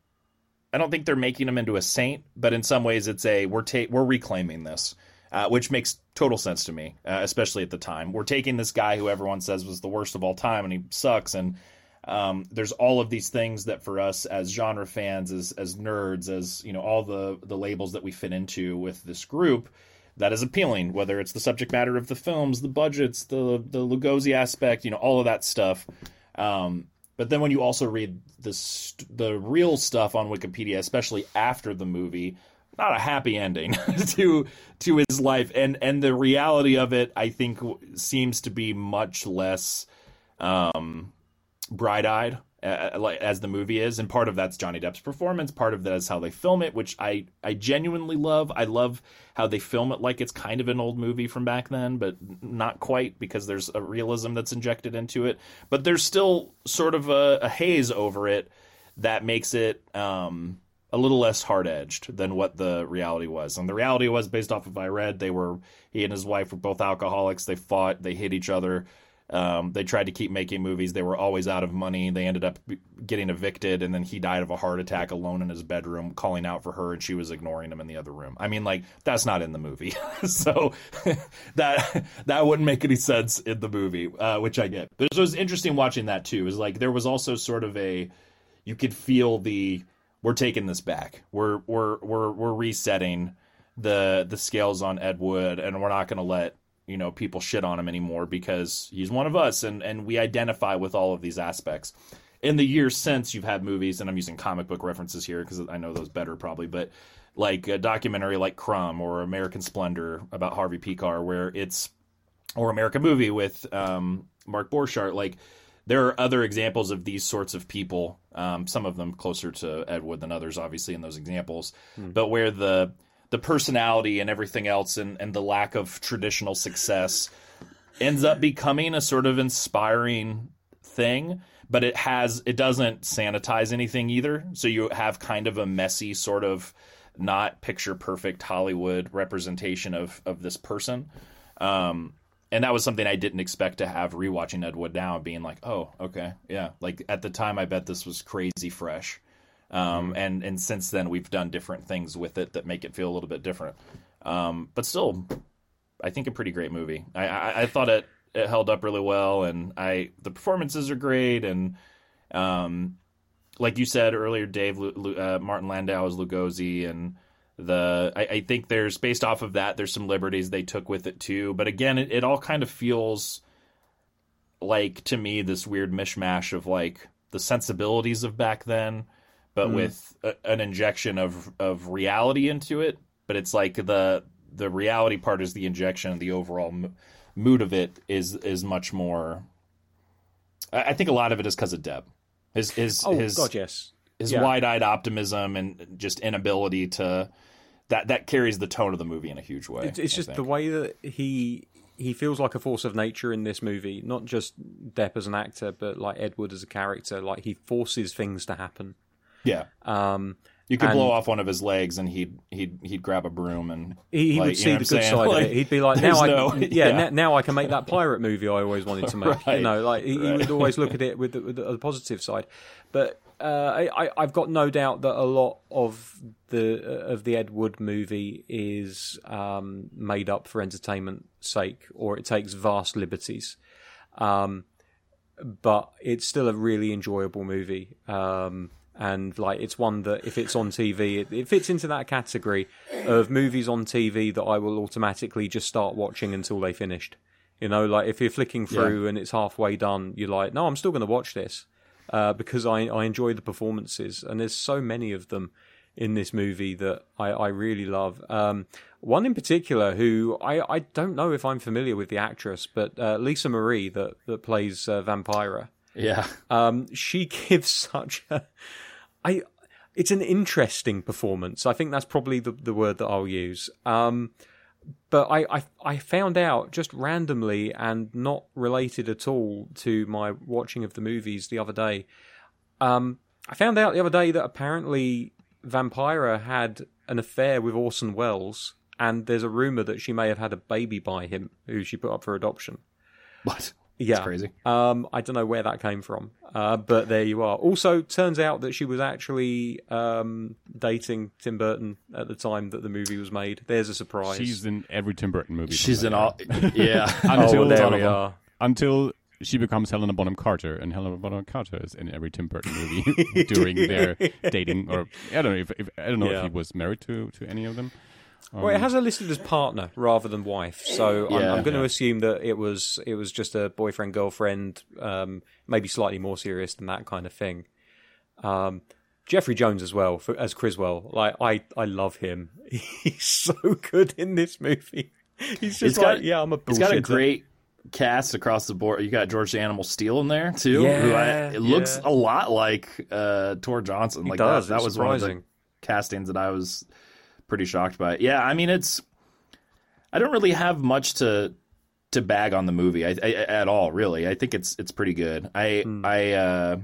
I don't think they're making him into a saint, but in some ways it's a, we're ta- we're reclaiming this, uh, which makes total sense to me, uh, especially at the time. We're taking this guy who everyone says was the worst of all time, and he sucks, and Um, there's all of these things that for us as genre fans, as as nerds, as you know, all the the labels that we fit into with this group, that is appealing. Whether it's the subject matter of the films, the budgets, the the Lugosi aspect, you know, all of that stuff. Um, but then when you also read this the real stuff on Wikipedia, especially after the movie, not a happy ending to to his life, and and the reality of it, I think, seems to be much less. Um, bright-eyed uh, as the movie is, and part of that's Johnny Depp's performance, part of that is how they film it, which I I genuinely love. I love how they film it like it's kind of an old movie from back then, but not quite, because there's a realism that's injected into it, but there's still sort of a, a haze over it that makes it um a little less hard-edged than what the reality was. And the reality was, based off of I read, they were he and his wife were both alcoholics. They fought, they hit each other. Um, they tried to keep making movies. They were always out of money. They ended up getting evicted, and then he died of a heart attack alone in his bedroom, calling out for her, and she was ignoring him in the other room. I mean, like, that's not in the movie. so that that wouldn't make any sense in the movie, uh, which I get. But it was interesting watching that, too. Is like there was also sort of a, you could feel the, we're taking this back. We're we're we're we're resetting the the scales on Ed Wood, and we're not going to let, you know, people shit on him anymore because he's one of us, and, and we identify with all of these aspects. In the years since, you've had movies, and I'm using comic book references here because I know those better probably, but like a documentary like Crumb or American Splendor about Harvey Pekar, where it's, or American Movie with um, Mark Borchardt, like there are other examples of these sorts of people, um, some of them closer to Ed Wood than others, obviously, in those examples, hmm. but where the the personality and everything else and, and the lack of traditional success ends up becoming a sort of inspiring thing, but it has it doesn't sanitize anything either. So you have kind of a messy sort of not picture perfect Hollywood representation of, of this person. Um, and that was something I didn't expect to have rewatching Ed Wood now, being like, oh, okay, yeah. Like at the time, I bet this was crazy fresh. Um, and, and since then, we've done different things with it that make it feel a little bit different. Um, but still, I think a pretty great movie. I, I, I thought it it held up really well, and I the performances are great, and um, like you said earlier, Dave, uh, Martin Landau is Lugosi, and the I, I think there's based off of that, there's some liberties they took with it too. But again, it, it all kind of feels like to me this weird mishmash of like the sensibilities of back then, but mm. with a, an injection of of reality into it. But it's like the the reality part is the injection, the overall m- mood of it is is much more. I, I think a lot of it is because of Deb. His his oh his God, yes. His yeah. wide-eyed optimism and just inability to that that carries the tone of the movie in a huge way. It's, it's I just think. the way that he he feels like a force of nature in this movie. Not just Depp as an actor, but like Edward as a character. Like he forces things to happen. Yeah. Um, you could and blow off one of his legs, and he'd he'd he'd grab a broom and he, he like, would see you know the what good I'm side saying? of Like, it. He'd be like, now there's I no- yeah, yeah. Now, now I can make that pirate movie I always wanted to make. Right. You know, like he, he Right. would always look at it with the, with the positive side. But uh, I, I've got no doubt that a lot of the of the Ed Wood movie is um, made up for entertainment sake, or it takes vast liberties. Um, but it's still a really enjoyable movie. Um, and like it's one that if it's on T V, it, it fits into that category of movies on T V that I will automatically just start watching until they finished. You know, like if you're flicking through yeah. and it's halfway done, you're like, no, I'm still going to watch this uh, because I, I enjoy the performances, and there's so many of them in this movie that I, I really love. Um, one in particular who I, I don't know if I'm familiar with the actress, but uh, Lisa Marie that that plays uh, Vampira. Yeah, um, she gives such a. I. It's an interesting performance. I think that's probably the, the word that I'll use. Um, but I, I I found out just randomly and not related at all to my watching of the movies the other day. Um, I found out the other day that apparently Vampira had an affair with Orson Welles, and there's a rumor that she may have had a baby by him, who she put up for adoption. What? Yeah, That's crazy. Um, I don't know where that came from, uh, but there you are. Also, turns out that she was actually um, dating Tim Burton at the time that the movie was made. There's a surprise. She's in every Tim Burton movie. She's in all. Yeah. until oh, there we are. Until she becomes Helena Bonham Carter, and Helena Bonham Carter is in every Tim Burton movie during their dating. Or I don't know if, if I don't know Yeah. if he was married to to any of them. Um, Well, it has her listed as partner rather than wife, so I'm, Yeah. I'm going to Yeah. assume that it was it was just a boyfriend girlfriend, um, maybe slightly more serious than that kind of thing. Um, Jeffrey Jones as well for, as Criswell, like I, I love him. He's so good in this movie. He's just It's like, got- yeah, I'm a bullshitter. It's got a great cast across the board. You got George the Animal Steel in there too. Yeah, who I, it looks yeah. a lot like uh, Tor Johnson. He like does. that, that It's was one of the surprising. castings that I was pretty shocked by. Yeah, I mean it's. I don't really have much to to bag on the movie I, I, at all. Really, I think it's it's pretty good. I Mm. I uh,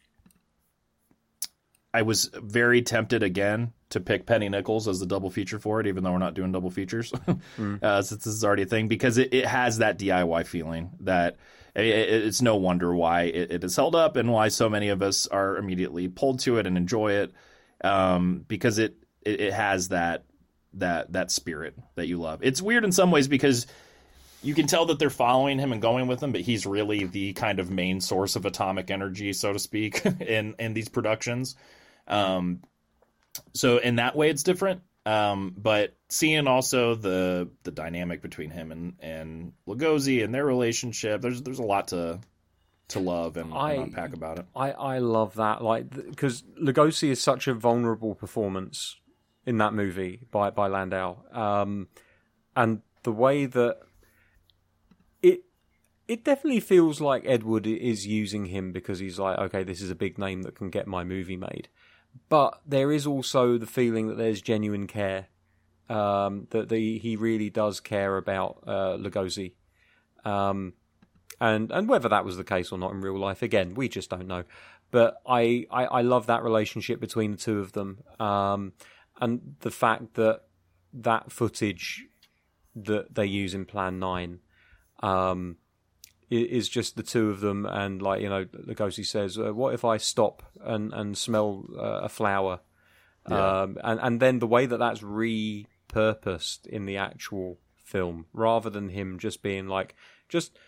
I was very tempted again to pick Penny Nichols as the double feature for it, even though we're not doing double features, Mm. uh, since this is already a thing, because it, it has that D I Y feeling that it, it, it's no wonder why it, it is held up and why so many of us are immediately pulled to it and enjoy it, um, because it, it it has that that that spirit that you love. It's weird in some ways because you can tell that they're following him and going with him, but he's really the kind of main source of atomic energy, so to speak, in in these productions. Um, so in that way, it's different. Um, but seeing also the the dynamic between him and and Lugosi and their relationship, there's there's a lot to to love and, I- and unpack about it. I, I love that, like, because Lugosi is such a vulnerable performance in that movie by by Landau, um, and the way that it it definitely feels like Ed Wood is using him because he's like, okay, this is a big name that can get my movie made, but there is also the feeling that there's genuine care, um, that the, he really does care about uh, Lugosi. Um, And and whether that was the case or not in real life, again, we just don't know. But I, I, I love that relationship between the two of them. Um, and the fact that that footage that they use in Plan nine um, i- is just the two of them. And, like, you know, Lugosi says, uh, what if I stop and, and smell uh, a flower? Yeah. Um, and, and then the way that that's repurposed in the actual film, rather than him just being like, just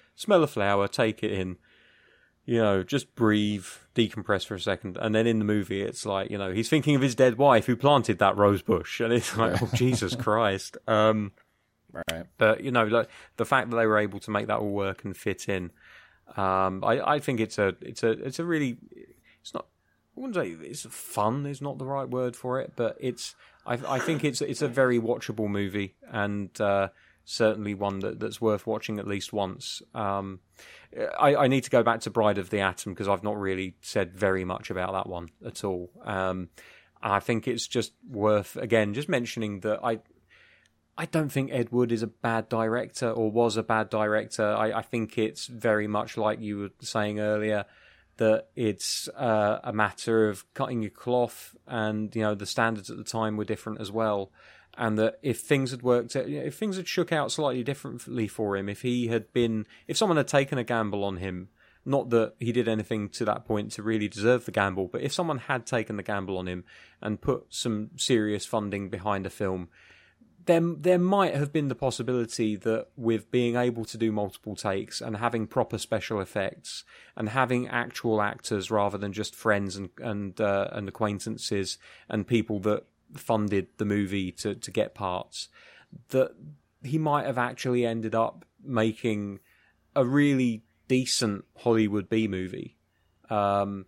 smell a flower, take it in, you know, just breathe, decompress for a second. And then in the movie, it's like, you know, he's thinking of his dead wife who planted that rose bush. And it's like, oh, Jesus Christ. Um, Right. But, you know, like, the fact that they were able to make that all work and fit in, um, I, I think it's a, it's a, it's a really, it's not, I wouldn't say it's fun is not the right word for it, but it's, I, I think it's, it's a very watchable movie, and uh, certainly one that, that's worth watching at least once. Um, I, I need to go back to Bride of the Atom because I've not really said very much about that one at all. Um, and I think it's just worth, again, just mentioning that I, I don't think Ed Wood is a bad director or was a bad director. I, I think it's very much like you were saying earlier, that it's uh, a matter of cutting your cloth, and you know the standards at the time were different as well. And that if things had worked, if things had shook out slightly differently for him, if he had been, if someone had taken a gamble on him, not that he did anything to that point to really deserve the gamble, but if someone had taken the gamble on him and put some serious funding behind a film, There, there might have been the possibility that with being able to do multiple takes and having proper special effects and having actual actors rather than just friends and and, uh, and acquaintances and people that funded the movie to, to get parts, that he might have actually ended up making a really decent Hollywood B-movie. Um,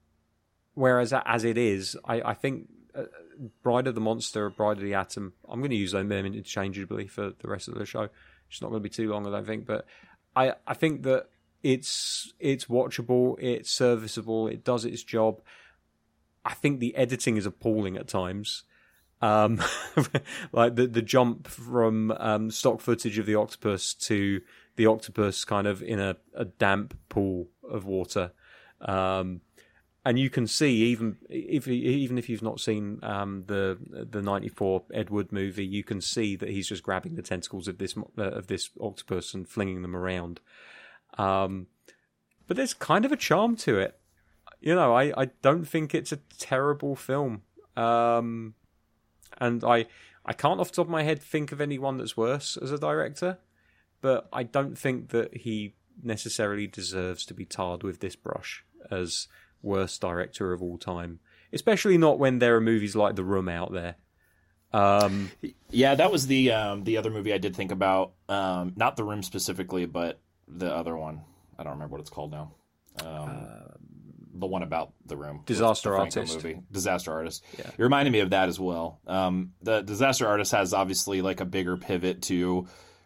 whereas as it is, I, I think... Uh, Bride of the Monster, Bride of the Atom, I'm going to use them interchangeably for the rest of the show. It's not going to be too long, I don't think, but I, I think that it's it's watchable, it's serviceable, it does its job. I think the editing is appalling at times. Um, like the the jump from um, stock footage of the octopus to the octopus kind of in a, a damp pool of water. Um, And you can see, even if even if you've not seen um, the the ninety-four Ed Wood movie, you can see that he's just grabbing the tentacles of this uh, of this octopus and flinging them around. Um, but there's kind of a charm to it. You know, I, I don't think it's a terrible film. Um, and I I can't off the top of my head think of anyone that's worse as a director. But I don't think that he necessarily deserves to be tarred with this brush as worst director of all time, especially not when there are movies like The Room out there. Um, yeah, that was the um, the other movie I did think about. Um, not The Room specifically, but the other one. I don't remember what it's called now. Um, uh, the one about The Room. Disaster Artist. Movie. Disaster Artist. Yeah. It reminded me of that as well. Um, the Disaster Artist has obviously like a bigger pivot to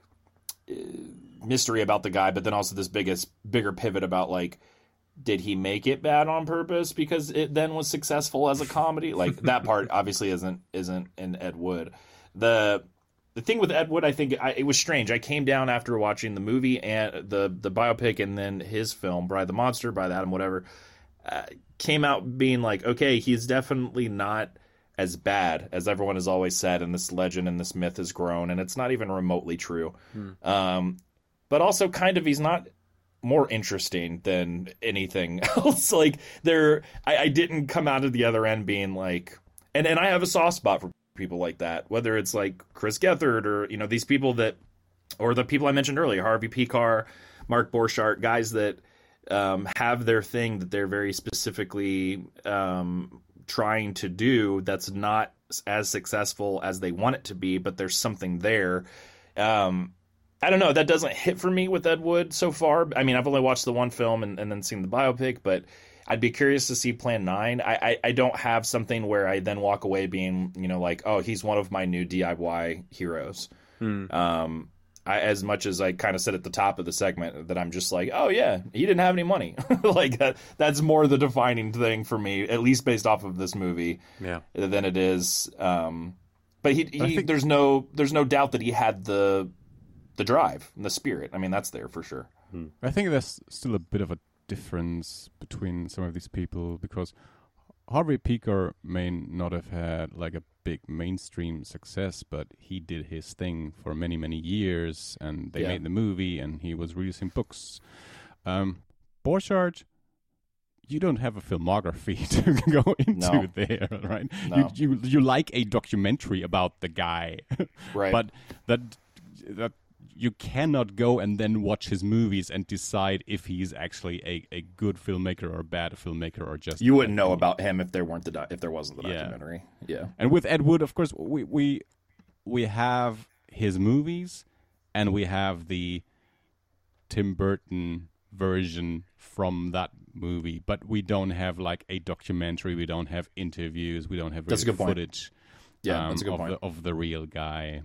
uh, mystery about the guy, but then also this biggest bigger pivot about like, did he make it bad on purpose because it then was successful as a comedy? Like that part obviously isn't isn't in Ed Wood. The the thing with Ed Wood, I think I, it was strange. I came down after watching the movie and the the biopic, and then his film, Bride the Monster, Bride the Atom, whatever, uh, came out being like, okay, he's definitely not as bad as everyone has always said, and this legend and this myth has grown, and it's not even remotely true. Hmm. Um, but also, kind of, he's not more interesting than anything else. Like there, I, I didn't come out of the other end being like, and, and I have a soft spot for people like that, whether it's like Chris Gethard or, you know, these people that, or the people I mentioned earlier, Harvey Pekar, Mark Borchardt, guys that um, have their thing that they're very specifically um, trying to do that's not as successful as they want it to be, but there's something there. Um, I don't know. That doesn't hit for me with Ed Wood so far. I mean, I've only watched the one film and, and then seen the biopic, but I'd be curious to see Plan nine. I, I, I don't have something where I then walk away being, you know, like, oh, he's one of my new D I Y heroes. Hmm. Um, I, as much as I kind of said at the top of the segment that I'm just like, oh, yeah, he didn't have any money. Like that, that's more the defining thing for me, at least based off of this movie, yeah, than it is. Um, but he, he think... there's no there's no doubt that he had the the drive and the spirit. I mean, that's there for sure. Hmm. I think there's still a bit of a difference between some of these people, because Harvey Pekar may not have had like a big mainstream success, but he did his thing for many, many years, and they yeah. made the movie, and he was releasing books. Um, Borchardt, you don't have a filmography to go into no. there, right? No. You, you you like a documentary about the guy, right? But that that you cannot go and then watch his movies and decide if he's actually a, a good filmmaker or a bad filmmaker or just You wouldn't know about him if there weren't the doc- if there wasn't the Yeah. documentary. Yeah. And with Ed Wood, of course, we we we have his movies and we have the Tim Burton version from that movie, but we don't have like a documentary. We don't have interviews. We don't have That's a real good point. footage. Yeah, um, that's a good of point. The, of the real guy.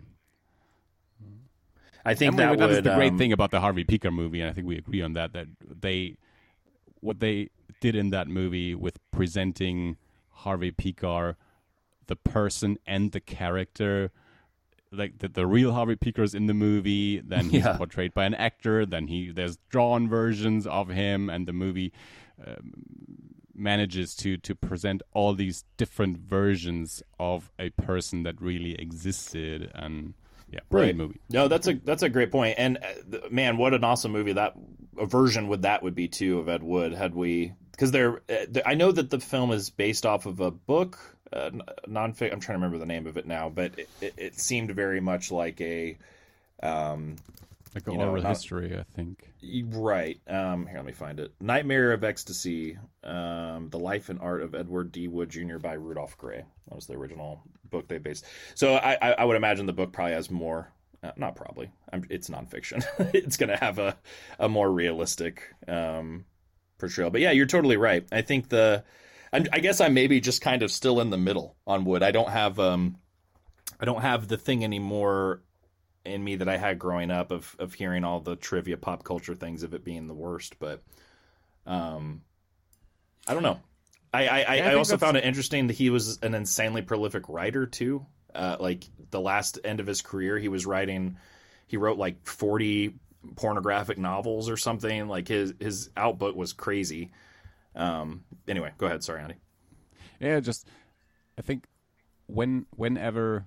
I think And that that would is the great um, thing about the Harvey Pekar movie, and I think we agree on that. That they, what they did in that movie with presenting Harvey Pekar, the person and the character, like the, the real Harvey Pekar is in the movie. Then he's Yeah. portrayed by an actor. Then he there's drawn versions of him, and the movie um, manages to to present all these different versions of a person that really existed. And yeah, brilliant Right. movie. No, that's a that's a great point. And uh, th- man, what an awesome movie that a version would that would be too of Ed Wood had we because there. Uh, th- I know that the film is based off of a book, uh, non I'm trying to remember the name of it now, but it, it, it seemed very much like a. Um, Like You an know, oral not- history, I think. Right. Um, here, let me find it. Nightmare of Ecstasy, um, The Life and Art of Edward D. Wood Junior by Rudolph Gray. That was the original book they based. So I, I, I would imagine the book probably has more, uh, not probably, I'm, it's nonfiction. It's going to have a, a more realistic um, portrayal. But yeah, you're totally right. I think the, I'm, I guess I'm maybe just kind of still in the middle on Wood. I don't have, um, I don't have the thing anymore in me that I had growing up of of hearing all the trivia pop culture things of it being the worst, but um I don't know. I I, I, Yeah, I I think also that's- found it interesting that he was an insanely prolific writer too. Uh like the last end of his career he was writing he wrote like forty pornographic novels or something. Like his his output was crazy. Um anyway, go ahead, sorry, Andy. Yeah, just I think when whenever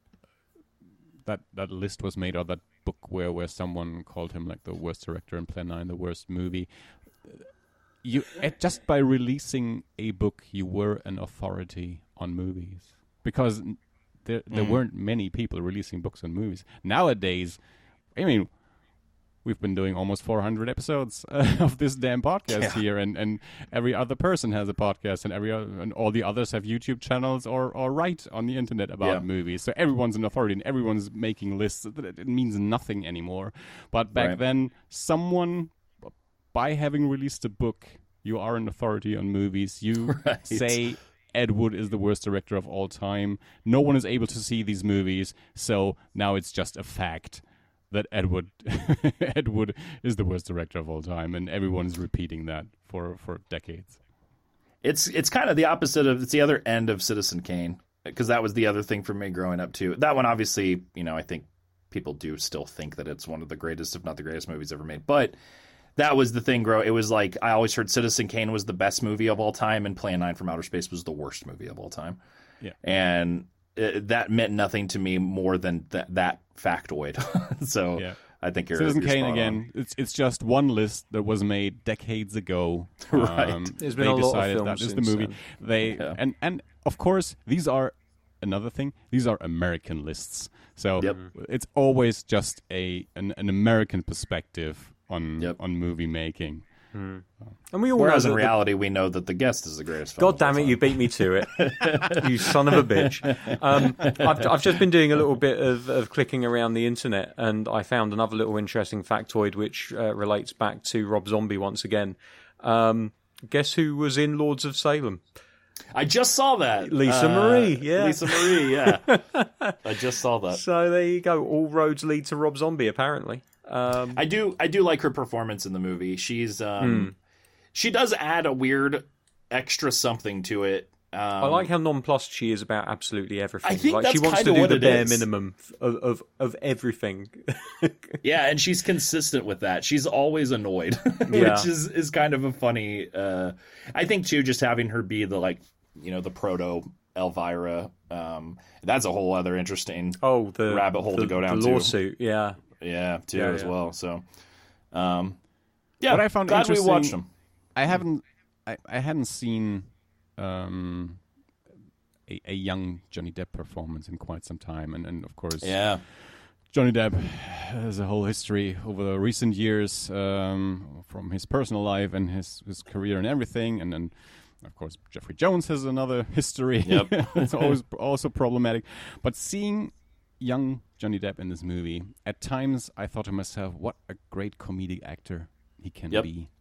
that that list was made, or that book where where someone called him like the worst director in Plan nine, the worst movie, you eh, just by releasing a book, you were an authority on movies, because there there Mm. weren't many people releasing books on movies. Nowadays, I mean, we've been doing almost four hundred episodes uh, of this damn podcast Yeah. here, and, and every other person has a podcast, and every other, and all the others have YouTube channels or, or write on the internet about Yeah. movies. So everyone's an authority, and everyone's making lists. It, it means nothing anymore. But back Right. then, someone, by having released a book, you are an authority on movies. You Right. say Ed Wood is the worst director of all time. No one is able to see these movies, so now it's just a fact that Ed Wood, Ed Wood is the worst director of all time, and everyone is repeating that for, for decades. It's it's kind of the opposite of it's the other end of Citizen Kane, because that was the other thing for me growing up too. That one obviously, you know, I think people do still think that it's one of the greatest, if not the greatest movies ever made. But that was the thing, grow. It was like I always heard Citizen Kane was the best movie of all time, and Plan nine from Outer Space was the worst movie of all time. Yeah. And it, that meant nothing to me more than th- that factoid. So Yeah. I think you're Citizen you're Kane spot on. again. It's it's just one list that was made decades ago. Right. Um, There's been they a lot of decided films that is the since movie. then. They Yeah. and and of course these are another thing. These are American lists, so Yep. it's always just a an, an American perspective on Yep. on movie making. And we all Whereas know in that the- reality, we know that The Guest is the greatest film. God of all damn it, time. you beat me to it. You son of a bitch. Um, I've, I've just been doing a little bit of, of clicking around the internet, and I found another little interesting factoid which uh, relates back to Rob Zombie once again. Um, guess who was in Lords of Salem? I just saw that. Lisa Uh, Marie, yeah. Lisa Marie, yeah. I just saw that. So there you go. All roads lead to Rob Zombie, apparently. Um, I do I do like her performance in the movie. She's um she does add a weird extra something to it. Um, I like how nonplussed she is about absolutely everything. I think like she that's wants to kinda do what the it bare is. minimum of, of of everything. Yeah, and she's consistent with that. She's always annoyed, Yeah. which is is kind of a funny uh I think too, just having her be the like, you know, the proto Elvira, um that's a whole other interesting Oh, the rabbit hole the, to go down the to. lawsuit. Yeah. yeah, too Yeah, as yeah. well. So um yeah, What I found glad we interesting- watched them. I haven't I, I hadn't seen um, a, a young Johnny Depp performance in quite some time, and, and of course Yeah. Johnny Depp has a whole history over the recent years, um, from his personal life and his, his career and everything, and then of course Jeffrey Jones has another history. Yep. It's always also problematic. But seeing young Johnny Depp in this movie, at times I thought to myself, what a great comedic actor he can Yep. be.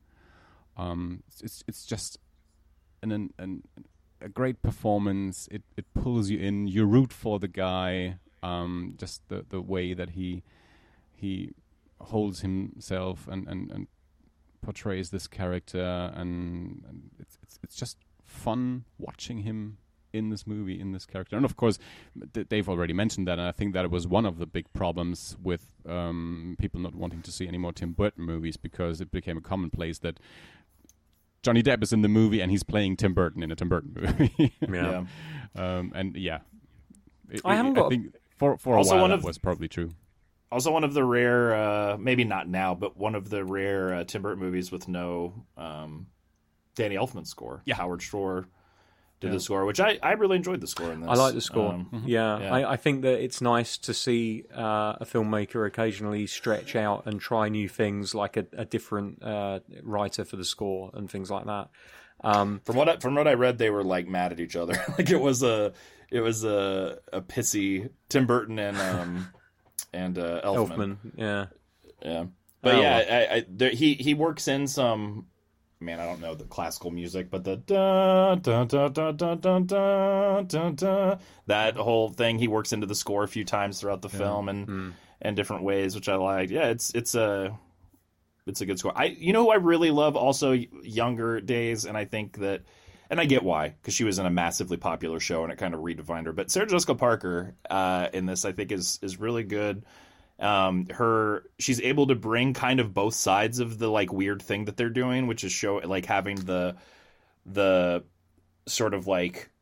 Um, it's it's just an, an, an a great performance. It it pulls you in. You root for the guy. Um, just the, the way that he he holds himself and, and, and portrays this character, and, and it's, it's it's just fun watching him in this movie, in this character. And of course, Dave already mentioned that, and I think that it was one of the big problems with um, people not wanting to see any more Tim Burton movies, because it became a commonplace that Johnny Depp is in the movie and he's playing Tim Burton in a Tim Burton movie. Yeah. um, and yeah, it, I haven't I got- think for for a Also while one that of- was probably true. Also, one of the rare, uh, maybe not now, but one of the rare uh, Tim Burton movies with no um, Danny Elfman score. Yeah. Howard Shore did Yeah. the score, which I, I really enjoyed the score in this. I like the score. Um, yeah, yeah. I, I think that it's nice to see uh, a filmmaker occasionally stretch out and try new things, like a, a different uh, writer for the score and things like that. Um, From what I, from what I read, they were like mad at each other. Like it was a it was a a pissy Tim Burton and um and uh, Elfman. Elfman, yeah. Yeah, but Oh, yeah, well. I, I, there, he he works in some. Man, I don't know the classical music, but the da da da da da da da da da, that whole thing he works into the score a few times throughout the film and Mm. and different ways, which I like. Yeah, it's it's a it's a good score. I you know who I really love also younger days, and I think that, and I get why, because she was in a massively popular show and it kind of redefined her. But Sarah Jessica Parker uh, in this, I think, is is really good. Um, her she's able to bring kind of both sides of the like weird thing that they're doing, which is show like having the the sort of like,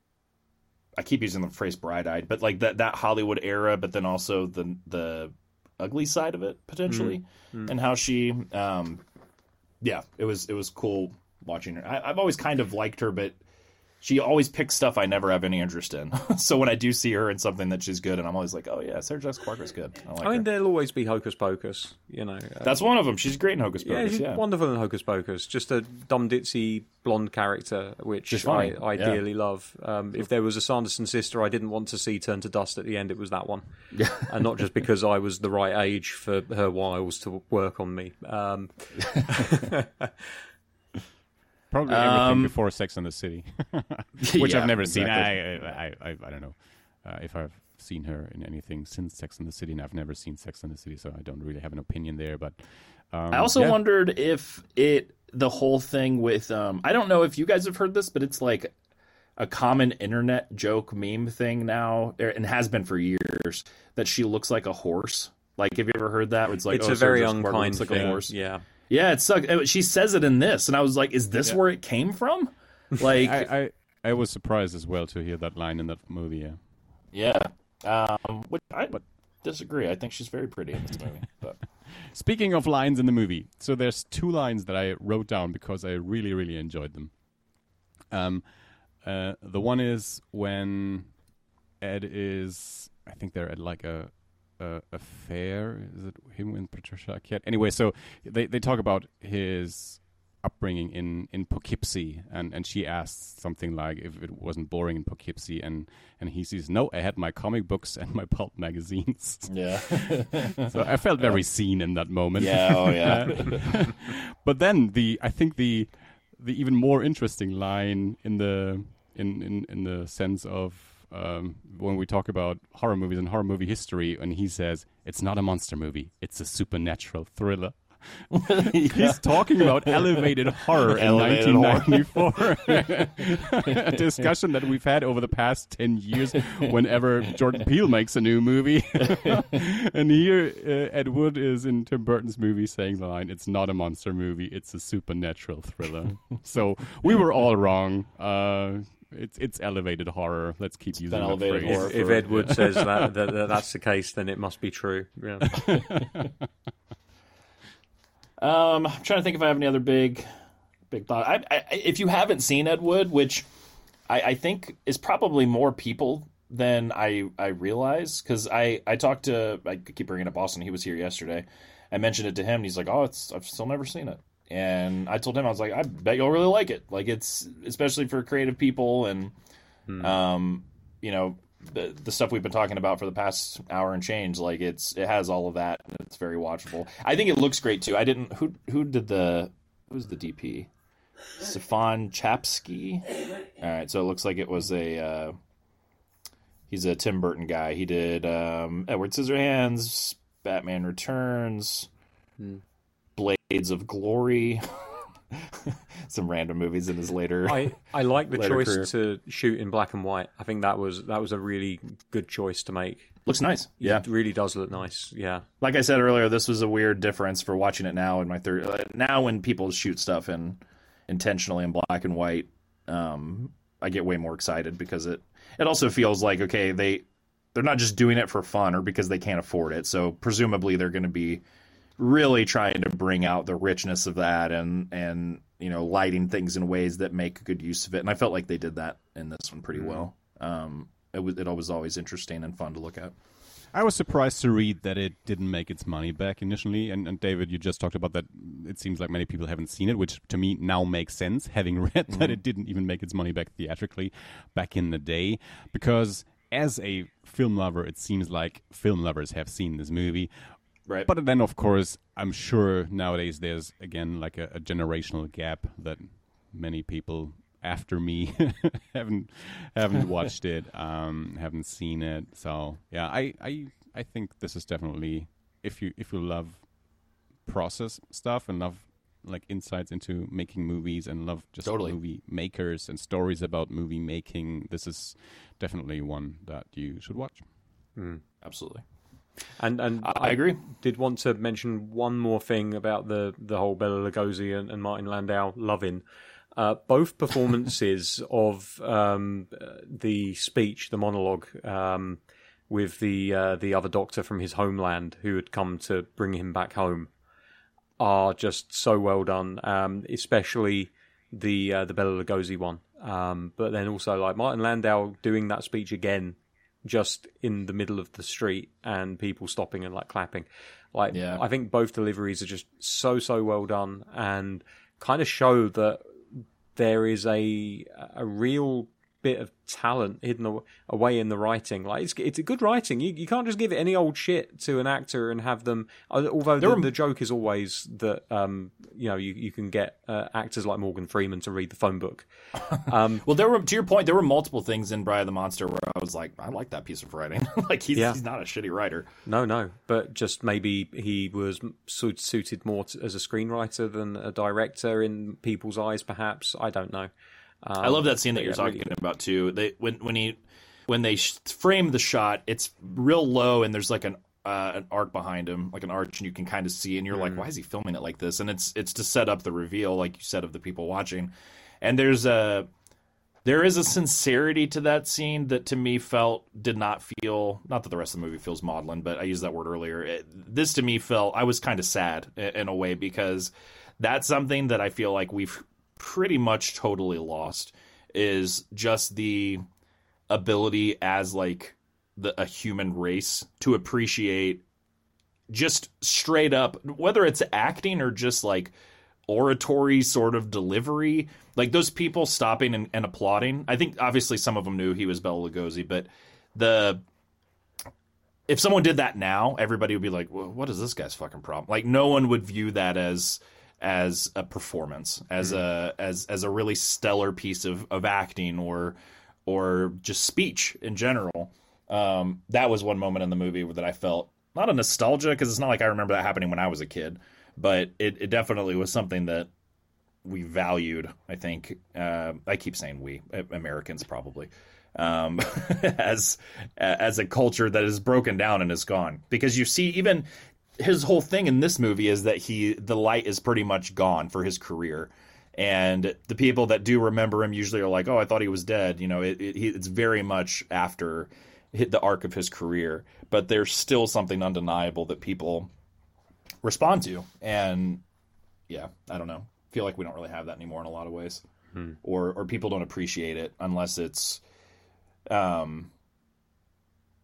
I keep using the phrase bright-eyed, but like that that Hollywood era, but then also the the ugly side of it potentially, Mm. and how she um yeah it was it was cool watching her. I, I've always kind of liked her, but she always picks stuff I never have any interest in. So when I do see her in something that she's good, and I'm always like, oh yeah, Sarah Jessica Parker's good. I like I mean, her. there'll always be Hocus Pocus, you know. Uh, That's one of them. She's great in Hocus yeah, Pocus. she's Yeah, wonderful in Hocus Pocus. Just a dumb ditzy blonde character, which She's I, funny, I yeah. dearly love. Um, if there was a Sanderson sister I didn't want to see turn to dust at the end, it was that one. Yeah. And not just because I was the right age for her wiles to work on me. Um, Probably everything Um, before Sex and the City, which Yeah, I've never seen. exactly. I, I, I, I don't know uh, if I've seen her in anything since Sex and the City, and I've never seen Sex and the City, so I don't really have an opinion there. But um, I also yeah. wondered if it the whole thing with um I don't know if you guys have heard this, but it's like a common internet joke meme thing now, er, and has been for years, that she looks like a horse. Like, have you ever heard that? Where it's like, it's oh, a very Sarah Jessica Parker unkind looks like thing. a horse. Yeah. Yeah, it sucks. Uh, She says it in this, and I was like, is this Yeah. where it came from? Like, I, I, I was surprised as well to hear that line in that movie. Yeah. yeah. Um, which I but disagree. I think she's very pretty in this movie. But Speaking of lines in the movie, so there's two lines that I wrote down because I really, really enjoyed them. Um, uh, the one is when Ed is, I think they're at like a a, a fair. Is it him and Patricia Arquette? Anyway, so they they talk about his upbringing in, in Poughkeepsie, and, and she asks something like if it wasn't boring in Poughkeepsie, and, and he says, no, I had my comic books and my pulp magazines. yeah, So I felt very seen in that moment. yeah, oh yeah. But then the I think the the even more interesting line in the in, in, in the sense of um, when we talk about horror movies and horror movie history, and he says it's not a monster movie, it's a supernatural thriller. He's talking about elevated horror Elevated in horror. nineteen ninety-four. A discussion that we've had over the past ten years whenever Jordan Peele makes a new movie. And here uh, Ed Wood is in Tim Burton's movie saying the line, it's not a monster movie, it's a supernatural thriller. So we were all wrong. Uh, it's it's elevated horror. Let's keep using been that elevated phrase. horror. If, if for- Ed Wood yeah. says that, that, that that's the case, then it must be true. Yeah. Um, I'm trying to think if I have any other big, big thought. I, I, if you haven't seen Ed Wood, which I, I think is probably more people than I I realize, because I I talked to I keep bringing up Austin. He was here yesterday. I mentioned it to him, and he's like, "Oh, it's I've still never seen it." And I told him, I was like, "I bet you'll really like it. Like, it's especially for creative people and Hmm. um you know the the stuff we've been talking about for the past hour and change. Like, it's it has all of that, and it's very watchable. I think it looks great too. I didn't who who did the who's the D P? Stefan Chapsky. All right, so it looks like it was a. Uh, he's a Tim Burton guy. He did um, Edward Scissorhands, Batman Returns, Hmm. Blades of Glory, some random movies in his later. I, I like the later choice career. to shoot in black and white. I think that was that was a really good choice to make. Looks nice. Yeah, It really does look nice. Yeah. like I said earlier, this was a weird difference for watching it now in my third. Uh, now when people shoot stuff in intentionally in black and white, um, I get way more excited because it it also feels like, okay, they they're not just doing it for fun or because they can't afford it. So presumably they're going to be really trying to bring out the richness of that and and you know lighting things in ways that make good use of it. And I felt like they did that in this one pretty well. Um, it was it was always interesting and fun to look at. I was surprised to read that it didn't make its money back initially. And, and David, you just talked about that. It seems like many people haven't seen it, which to me now makes sense, having read mm-hmm. that it didn't even make its money back theatrically back in the day. Because as a film lover, it seems like film lovers have seen this movie. Right. But then, of course, I'm sure nowadays there's, again, like a, a generational gap that many people after me haven't haven't watched it, um, haven't seen it. So yeah, I, I I think this is definitely, if you if you love process stuff and love like insights into making movies and love just Totally. movie makers and stories about movie making, this is definitely one that you should watch. Mm. Absolutely. And and I, I agree. did want to mention one more thing about the, the whole Bela Lugosi and, and Martin Landau loving. Uh, both performances of um, the speech, the monologue, um, with the uh, the other doctor from his homeland who had come to bring him back home, are just so well done. Um, especially the uh, the Bela Lugosi one, um, but then also like Martin Landau doing that speech again, just in the middle of the street and people stopping and like clapping. Like, Yeah. I think both deliveries are just so so well done and kind of show that there is a a real bit of talent hidden aw- away in the writing. Like, it's it's a good writing. You you can't just give it any old shit to an actor and have them. Although the, were- the joke is always that um you know you you can get uh, actors like Morgan Freeman to read the phone book. Um, Well, there were, to your point, there were multiple things in Bride of the Monster where I was like, I like that piece of writing. Like, he's, Yeah. he's not a shitty writer. no, no, but just maybe he was su- suited more to, as a screenwriter than a director in people's eyes. Perhaps, I don't know. Um, I love that scene that but you're yeah, talking really good. about too. They when when he when they sh- frame the shot, it's real low and there's like an uh, an arc behind him, like an arch, and you can kind of see, and you're like, why is he filming it like this? And it's it's to set up the reveal, like you said, of the people watching. And there's a there is a sincerity to that scene that to me felt did not feel, not that the rest of the movie feels maudlin, but I used that word earlier. It, this to me felt, I was kind of sad in, in a way, because that's something that I feel like we've pretty much totally lost, is just the ability as like the a human race to appreciate just straight up, whether it's acting or just like oratory sort of delivery, like those people stopping and, and applauding. I think obviously some of them knew he was Bela Lugosi, but the if someone did that now, everybody would be like, well, what is this guy's fucking problem? Like, no one would view that as as a performance, as mm-hmm. a as as a really stellar piece of, of acting or or just speech in general. Um, that was one moment in the movie that I felt not a nostalgia, because it's not like I remember that happening when I was a kid, but it, it definitely was something that we valued. I think uh, I keep saying we Americans probably um, as as a culture that is broken down and is gone, because you see even his whole thing in this movie is that he the light is pretty much gone for his career. And the people that do remember him usually are like, oh, I thought he was dead. You know, it, it, it's very much after hit the arc of his career. But there's still something undeniable that people respond to. And, yeah, I don't know. I feel like we don't really have that anymore in a lot of ways. Hmm. Or or people don't appreciate it unless it's, um,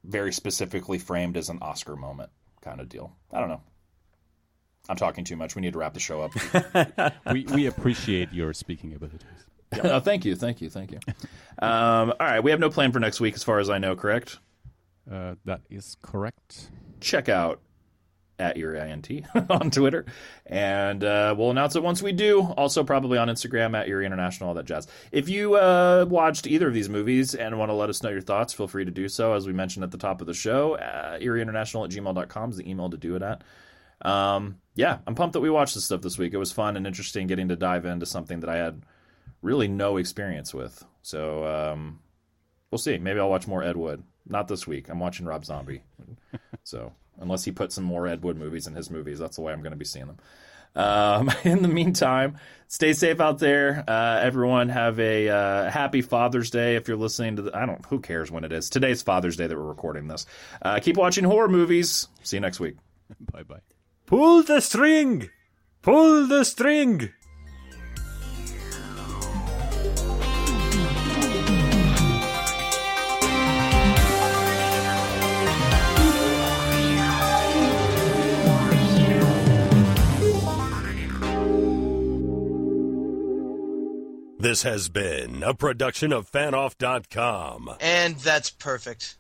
very specifically framed as an Oscar moment kind of deal. I don't know. I'm talking too much. We need to wrap the show up. we we appreciate your speaking abilities. Oh, thank you, thank you, thank you. Um, all right, we have no plan for next week as far as I know, correct? Uh, that is correct. Check out at EerieINT on Twitter, and uh, we'll announce it once we do. Also, probably on Instagram at Erie International, all that jazz. If you uh, watched either of these movies and want to let us know your thoughts, feel free to do so. As we mentioned at the top of the show, uh, Erie International at gmail dot com is the email to do it at. Um, yeah, I'm pumped that we watched this stuff this week. It was fun and interesting getting to dive into something that I had really no experience with. So um, we'll see. Maybe I'll watch more Ed Wood. Not this week. I'm watching Rob Zombie. So unless he puts some more Ed Wood movies in his movies, that's the way I'm going to be seeing them. Um, in the meantime, stay safe out there. Uh, everyone have a uh, happy Father's Day. If you're listening to the, I don't, who cares when it is? Today's Father's Day that we're recording this. Uh, keep watching horror movies. See you next week. Bye-bye. Pull the string! Pull the string! This has been a production of fan off dot com. And that's perfect.